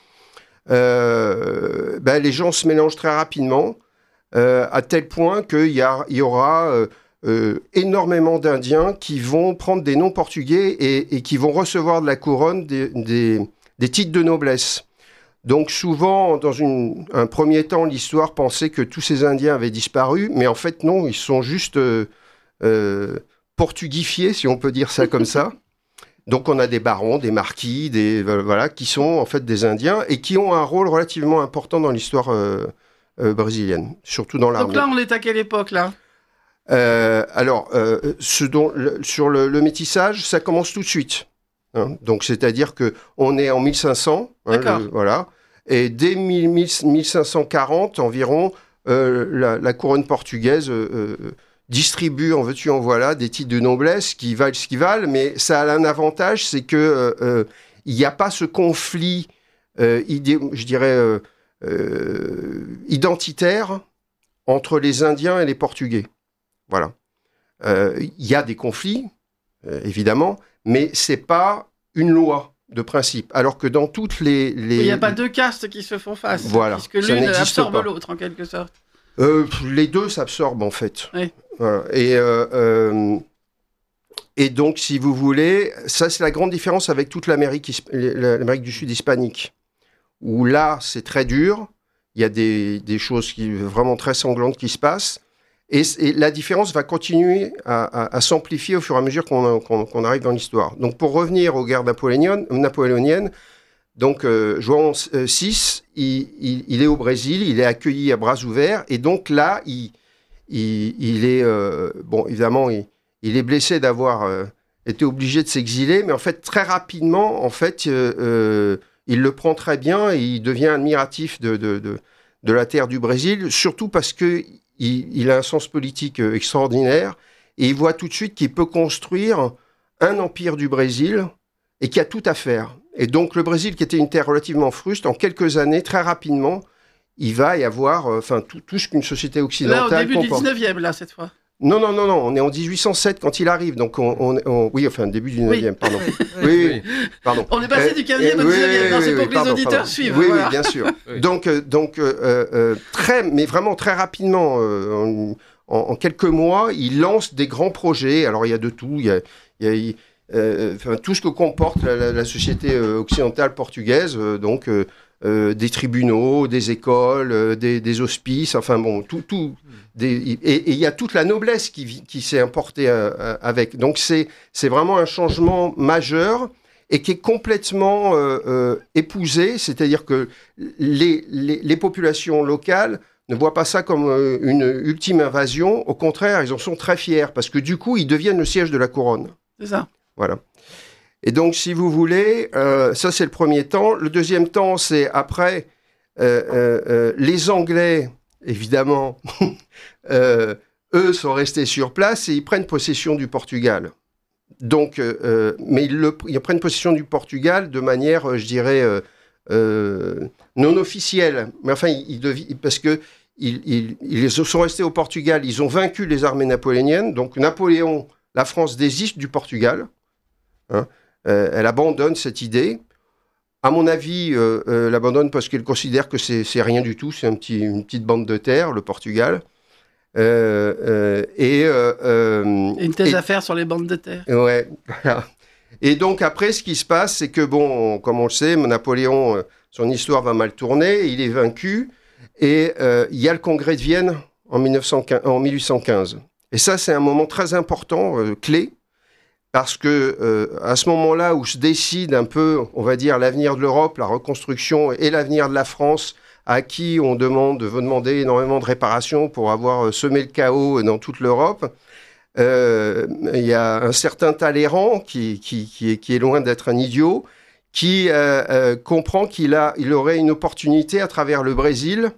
euh, ben, les gens se mélangent très rapidement. Euh, à tel point qu'il y, a, il y aura euh, euh, énormément d'Indiens qui vont prendre des noms portugais et, et qui vont recevoir de la couronne des, des, des titres de noblesse. Donc souvent, dans une, un premier temps, l'histoire pensait que tous ces Indiens avaient disparu, mais en fait non, ils sont juste euh, euh, portugifiés, si on peut dire ça comme ça. Donc on a des barons, des marquis, des, voilà, qui sont en fait des Indiens et qui ont un rôle relativement important dans l'histoire euh, Euh, brésilienne, surtout dans l'armée. Donc là, on est à quelle époque, là euh, Alors, euh, ce dont, le, sur le, le métissage, ça commence tout de suite. Hein. Donc, c'est-à-dire qu'on est en mille cinq cents, hein, le, voilà, et dès mille cinq cent quarante environ, euh, la, la couronne portugaise euh, euh, distribue, en veux-tu, en voilà, des titres de noblesse qui valent ce qu'ils valent, mais ça a un avantage, c'est que euh, il n'y a pas ce conflit, euh, idée, je dirais... Euh, Euh, identitaire entre les Indiens et les Portugais. Voilà. Il euh, y a des conflits, euh, évidemment, mais c'est pas une loi de principe. Alors que dans toutes les... les... Il n'y a pas deux castes qui se font face, voilà, puisque l'une absorbe l'autre, en quelque sorte. Euh, les deux s'absorbent, en fait. Oui. Voilà. Et, euh, euh, et donc, si vous voulez, ça, c'est la grande différence avec toute l'Amérique, l'Amérique du Sud hispanique, où là, c'est très dur, il y a des, des choses qui, vraiment très sanglantes qui se passent, et, et la différence va continuer à, à, à s'amplifier au fur et à mesure qu'on, qu'on, qu'on arrive dans l'histoire. Donc, pour revenir aux guerres napoléoniennes, napoléoniennes donc, euh, João six, il, il, il est au Brésil, il est accueilli à bras ouverts, et donc là, il, il, il est, euh, bon, évidemment, il, il est blessé d'avoir euh, été obligé de s'exiler, mais en fait, très rapidement, en fait, euh, euh, il le prend très bien et il devient admiratif de, de, de, de la terre du Brésil, surtout parce qu'il il a un sens politique extraordinaire et il voit tout de suite qu'il peut construire un empire du Brésil et qu'il y a tout à faire. Et donc le Brésil, qui était une terre relativement fruste, en quelques années, très rapidement, il va y avoir enfin, tout, tout ce qu'une société occidentale là, au début comporte. du dix-neuvième, là, cette fois. Non, non, non, non, on est en dix-huit cent sept quand il arrive, donc on, on, on oui, enfin, début du neuvième, oui. pardon. Oui, oui, oui, oui, pardon. On est passé euh, du quinzième au dix-neuvième, oui, oui, c'est pour oui, que pardon, les auditeurs pardon. suivent. Oui, voilà. oui, bien sûr. oui. Donc, euh, donc euh, euh, très, mais vraiment très rapidement, euh, en, en quelques mois, il lance des grands projets. Alors, il y a de tout, il y a, il y a il, euh, enfin, tout ce que comporte la, la, la société occidentale portugaise, euh, donc euh, euh, des tribunaux, des écoles, euh, des, des hospices, enfin bon, tout, tout. Des, et il y a toute la noblesse qui, qui s'est importée euh, avec. Donc c'est, c'est vraiment un changement majeur et qui est complètement euh, euh, épousé, c'est-à-dire que les, les, les populations locales ne voient pas ça comme euh, une ultime invasion. Au contraire, ils en sont très fiers parce que du coup, ils deviennent le siège de la couronne. C'est ça. Voilà. Et donc, si vous voulez, euh, ça c'est le premier temps. Le deuxième temps, c'est après euh, euh, euh, les Anglais, évidemment, euh, eux sont restés sur place et ils prennent possession du Portugal. Donc, euh, mais ils, le, ils prennent possession du Portugal de manière, je dirais, euh, euh, non officielle. Mais enfin, ils, ils devi, parce que ils, ils, ils sont restés au Portugal, ils ont vaincu les armées napoléoniennes. Donc, Napoléon, la France désiste du Portugal. Hein, euh, elle abandonne cette idée. À mon avis, euh, euh, elle abandonne parce qu'elle considère que c'est, c'est rien du tout, c'est un petit, une petite bande de terre, le Portugal. Euh, euh, et, euh, euh, une thèse et, à faire sur les bandes de terre. Ouais, voilà. Et donc après, ce qui se passe, c'est que, bon, comme on le sait, Napoléon, euh, son histoire va mal tourner, il est vaincu, et euh, il y a le congrès de Vienne en, mille neuf cent quinze, en mille huit cent quinze. Et ça, c'est un moment très important, euh, clé, parce que euh, à ce moment-là où se décide un peu, on va dire, l'avenir de l'Europe, la reconstruction et l'avenir de la France, à qui on demande, veut demander énormément de réparations pour avoir semé le chaos dans toute l'Europe, euh, il y a un certain Talleyrand qui, qui, qui, est, qui est loin d'être un idiot, qui euh, euh, comprend qu'il a, il aurait une opportunité à travers le Brésil,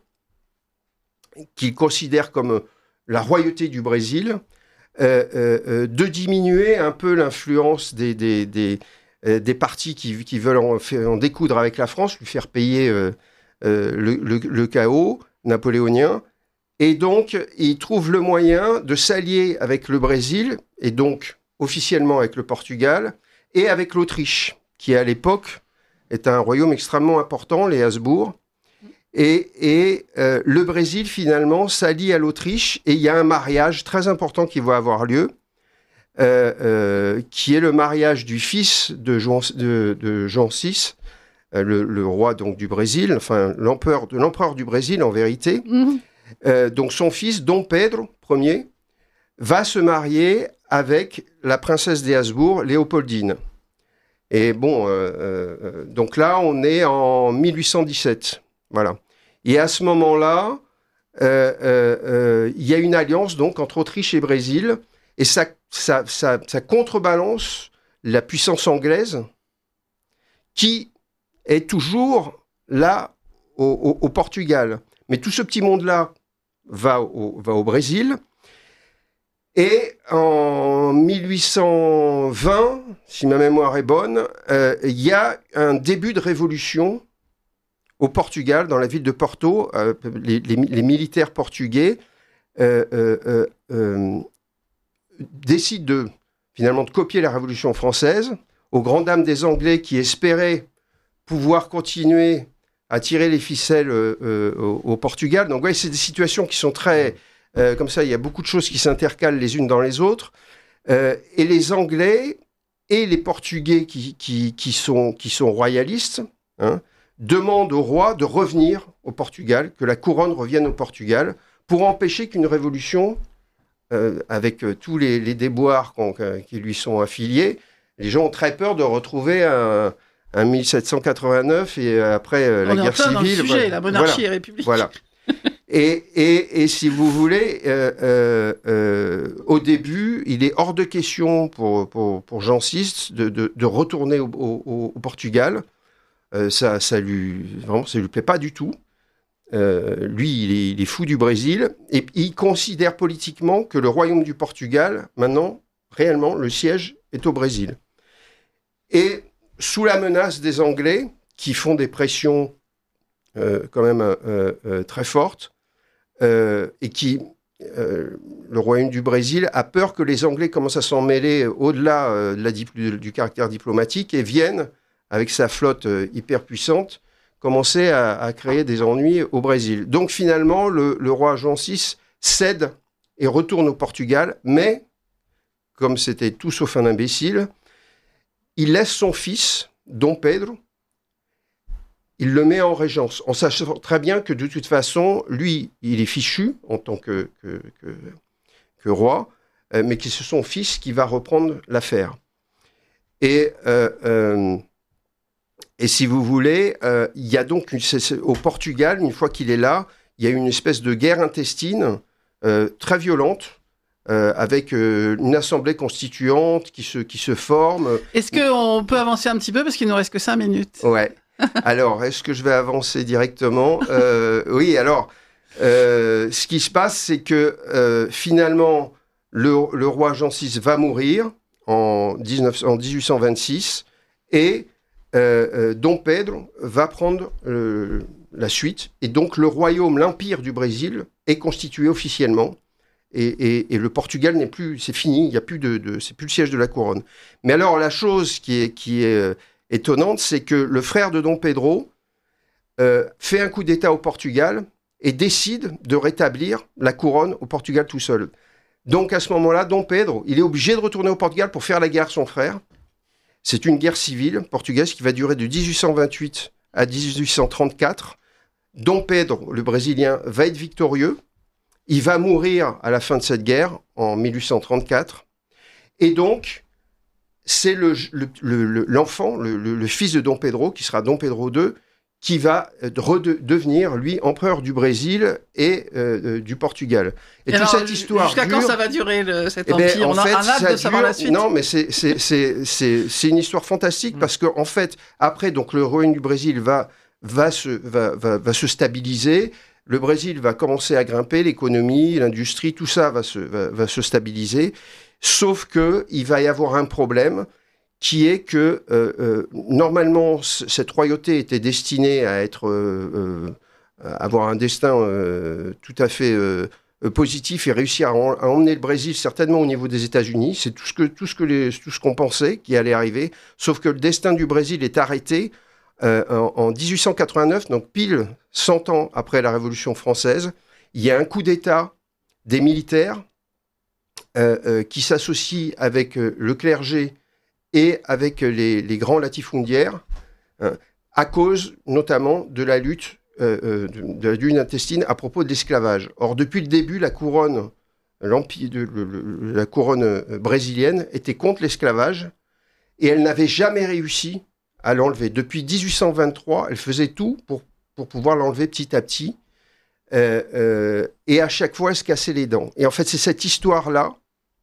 qu'il considère comme la royauté du Brésil, euh, euh, de diminuer un peu l'influence des, des, des, euh, des partis qui, qui veulent en, en découdre avec la France, lui faire payer euh, euh, le, le, le chaos napoléonien. Et donc, il trouve le moyen de s'allier avec le Brésil, et donc officiellement avec le Portugal, et avec l'Autriche, qui à l'époque est un royaume extrêmement important, les Habsbourg. Et, et euh, le Brésil, finalement, s'allie à l'Autriche, et il y a un mariage très important qui va avoir lieu, euh, euh, qui est le mariage du fils de Jean, de, de Jean six, euh, le, le roi donc, du Brésil, enfin l'empereur, de l'empereur du Brésil en vérité. Mmh. Euh, donc son fils, Dom Pedro Ier, va se marier avec la princesse des Habsbourg, Léopoldine. Et bon, euh, euh, donc là, on est en mille huit cent dix-sept. Voilà. Et à ce moment-là, euh, euh, euh, il y a une alliance donc entre Autriche et Brésil, et ça, ça, ça, ça contrebalance la puissance anglaise, qui est toujours là au, au, au Portugal. Mais tout ce petit monde-là va au, va au Brésil. Et en mille huit cent vingt, si ma mémoire est bonne, euh, il y a un début de révolution au Portugal, dans la ville de Porto. Euh, les, les, les militaires portugais euh, euh, euh, décident de, finalement de copier la Révolution française, aux grandes dames des Anglais qui espéraient pouvoir continuer à tirer les ficelles euh, euh, au, au Portugal. Donc, ouais, c'est des situations qui sont très... Euh, comme ça, il y a beaucoup de choses qui s'intercalent les unes dans les autres. Euh, et les Anglais et les Portugais qui, qui, qui, sont, qui sont royalistes hein, demandent au roi de revenir au Portugal, que la couronne revienne au Portugal, pour empêcher qu'une révolution, euh, avec euh, tous les, les déboires euh, qui lui sont affiliés, les gens ont très peur de retrouver un... en mille sept cent quatre-vingt-neuf et après euh, la guerre civile. On est en plein dans le sujet, voilà. La monarchie voilà. et république. Voilà. et, et, et si vous voulez, euh, euh, euh, au début, il est hors de question pour, pour, pour Jean six de, de, de retourner au, au, au Portugal. Euh, ça, ça lui, vraiment, ça lui plaît pas du tout. Euh, lui, il est, il est fou du Brésil et il considère politiquement que le royaume du Portugal, maintenant, réellement, le siège est au Brésil. Et sous la menace des Anglais, qui font des pressions euh, quand même euh, euh, très fortes, euh, et qui, euh, le Royaume du Brésil a peur que les Anglais commencent à s'en mêler au-delà euh, de la dip- du caractère diplomatique et viennent, avec sa flotte euh, hyper puissante, commencer à, à créer des ennuis au Brésil. Donc finalement, le, le roi Jean six cède et retourne au Portugal, mais, comme c'était tout sauf un imbécile, il laisse son fils, Dom Pedro, il le met en régence, en sachant très bien que de toute façon, lui, il est fichu en tant que, que, que, que roi, euh, mais que c'est son fils qui va reprendre l'affaire. Et, euh, euh, et si vous voulez, euh, il y a donc, une, c'est, c'est, au Portugal, une fois qu'il est là, il y a une espèce de guerre intestine euh, très violente, Euh, avec euh, une assemblée constituante qui se, qui se forme. Est-ce qu'on peut avancer un petit peu parce qu'il ne nous reste que cinq minutes? Ouais. Alors, est-ce que je vais avancer directement? euh, Oui, alors, euh, ce qui se passe, c'est que euh, finalement, le, le roi Jean six va mourir en, dix-neuf, en dix-huit cent vingt-six et euh, euh, Dom Pedro va prendre euh, la suite. Et donc, le royaume, l'empire du Brésil est constitué officiellement. Et, et, et le Portugal n'est plus, c'est fini, il y a plus de, de, c'est plus le siège de la couronne. Mais alors la chose qui est, qui est euh, étonnante, c'est que le frère de Dom Pedro euh, fait un coup d'État au Portugal et décide de rétablir la couronne au Portugal tout seul. Donc à ce moment-là, Dom Pedro, il est obligé de retourner au Portugal pour faire la guerre à son frère. C'est une guerre civile portugaise qui va durer de dix-huit cent vingt-huit à dix-huit cent trente-quatre. Dom Pedro, le Brésilien, va être victorieux. Il va mourir à la fin de cette guerre, en mille huit cent trente-quatre. Et donc, c'est le, le, le, l'enfant, le, le, le fils de Dom Pedro, qui sera Dom Pedro deux, qui va redevenir, lui, empereur du Brésil et euh, du Portugal. Et, et toute alors, cette histoire jusqu'à dure... quand ça va durer, le, cet eh empire? ben, On a fait, un hâte de dure... savoir la suite. Non, mais c'est, c'est, c'est, c'est, c'est une histoire fantastique, mmh. parce qu'en en fait, après, donc, le royaume du Brésil va, va, se, va, va, va se stabiliser. Le Brésil va commencer à grimper, l'économie, l'industrie, tout ça va se, va, va se stabiliser. Sauf qu'il va y avoir un problème qui est que, euh, euh, normalement, c- cette royauté était destinée à être, euh, euh, à avoir un destin euh, tout à fait euh, positif et réussir à, en- à emmener le Brésil certainement au niveau des États-Unis. C'est tout ce que, tout ce que les, tout ce qu'on pensait qui allait arriver. Sauf que le destin du Brésil est arrêté euh, en, en dix-huit cent quatre-vingt-neuf, donc pile cent ans après la Révolution française. Il y a un coup d'État des militaires euh, euh, qui s'associe avec euh, le clergé et avec les, les grands latifondiaires, hein, à cause notamment de la lutte euh, euh, de, de la lutte intestine à propos de l'esclavage. Or, depuis le début, la couronne, l'empire de, le, le, la couronne brésilienne était contre l'esclavage et elle n'avait jamais réussi à l'enlever. Depuis dix-huit cent vingt-trois, elle faisait tout pour, pour pouvoir l'enlever petit à petit. Euh, euh, et à chaque fois, elle se cassait les dents. Et en fait, c'est cette histoire-là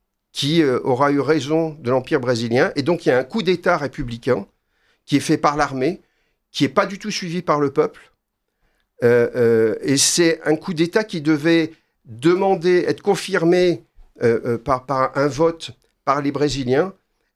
qui euh, aura eu raison de l'Empire brésilien. Et donc, il y a un coup d'État républicain qui est fait par l'armée, qui n'est pas du tout suivi par le peuple. Euh, euh, et c'est un coup d'État qui devait demander, être confirmé euh, euh, par, par un vote par les Brésiliens.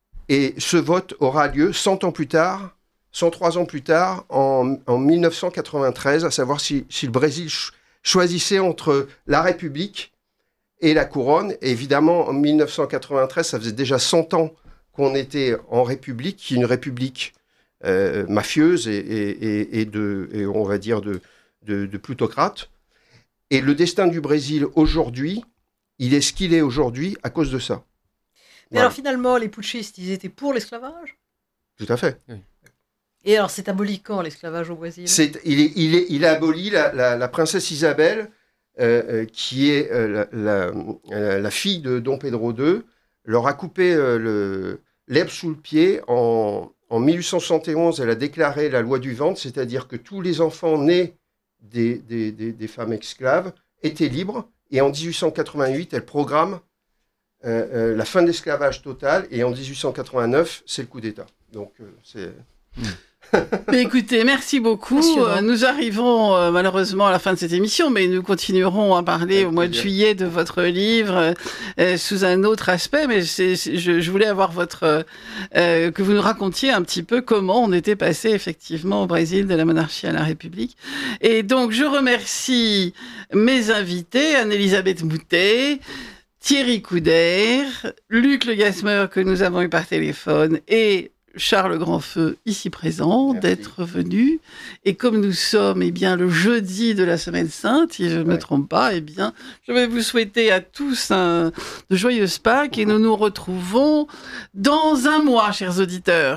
Et ce vote aura lieu cent ans plus tard, cent trois ans plus tard, en, en mille neuf cent quatre-vingt-treize, à savoir si, si le Brésil ch- choisissait entre la République et la couronne. Et évidemment, en mille neuf cent quatre-vingt-treize, ça faisait déjà cent ans qu'on était en République, qui est une République euh, mafieuse et, et, et, et, de, et on va dire de, de, de plutocrates. Et le destin du Brésil aujourd'hui, il est ce qu'il est aujourd'hui à cause de ça. Mais Voilà. alors finalement, les putschistes, ils étaient pour l'esclavage? Tout à fait. Oui. Et alors, c'est aboli quand, l'esclavage au Brésil? C'est, il, est, il, est, il a aboli la, la, la princesse Isabelle, euh, euh, qui est euh, la, la, la fille de Dom Pedro deux, leur a coupé euh, le, l'herbe sous le pied. En, en mille huit cent soixante et onze, elle a déclaré la loi du ventre, c'est-à-dire que tous les enfants nés des, des, des, des femmes esclaves étaient libres. Et en dix-huit cent quatre-vingt-huit, elle programme euh, euh, la fin de l'esclavage total. Et en dix-huit cent quatre-vingt-neuf, c'est le coup d'État. Donc, euh, c'est... Mmh. Mais écoutez, merci beaucoup. Euh, nous arrivons euh, malheureusement à la fin de cette émission, mais nous continuerons à parler Avec au mois plaisir. de juillet de votre livre euh, sous un autre aspect. Mais c'est, c'est, je, je voulais avoir votre euh, que vous nous racontiez un petit peu comment on était passé effectivement au Brésil de la monarchie à la République. Et donc je remercie mes invités, Anne-Elisabeth Moutet, Thierry Couder, Luc Le Gasmer que nous avons eu par téléphone et Charles Grandfeu, ici présent, Merci. d'être venu. Et comme nous sommes eh bien, le jeudi de la Semaine Sainte, si je ne me Ouais. trompe pas, eh bien, je vais vous souhaiter à tous un, de joyeuses Pâques et nous nous retrouvons dans un mois, chers auditeurs.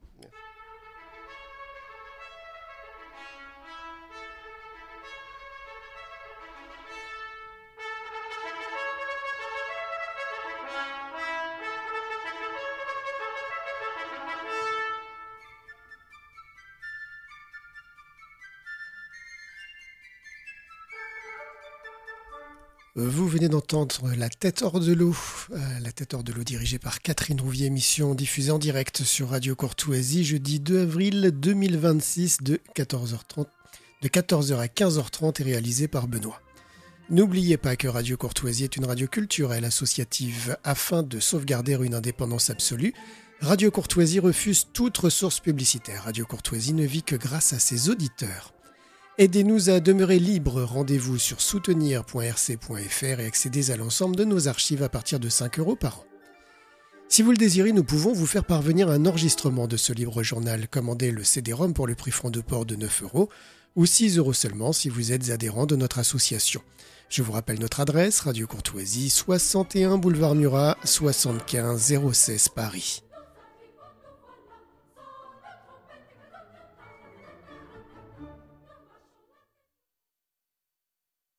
Vous venez d'entendre La tête hors de l'eau, euh, La tête hors de l'eau dirigée par Catherine Rouvier, émission diffusée en direct sur Radio Courtoisie, jeudi deux avril deux mille vingt-six de quatorze heures trente, de quatorze heures à quinze heures trente et réalisée par Benoît. N'oubliez pas que Radio Courtoisie est une radio culturelle associative. Afin de sauvegarder une indépendance absolue, Radio Courtoisie refuse toute ressource publicitaire. Radio Courtoisie ne vit que grâce à ses auditeurs. Aidez-nous à demeurer libres. Rendez-vous sur soutenir point r c point f r et accédez à l'ensemble de nos archives à partir de cinq euros par an. Si vous le désirez, nous pouvons vous faire parvenir un enregistrement de ce livre journal. Commandez le C D-ROM pour le prix franc de port de neuf euros ou six euros seulement si vous êtes adhérent de notre association. Je vous rappelle notre adresse, Radio Courtoisie, soixante et un boulevard Murat, soixante-quinze zéro seize Paris.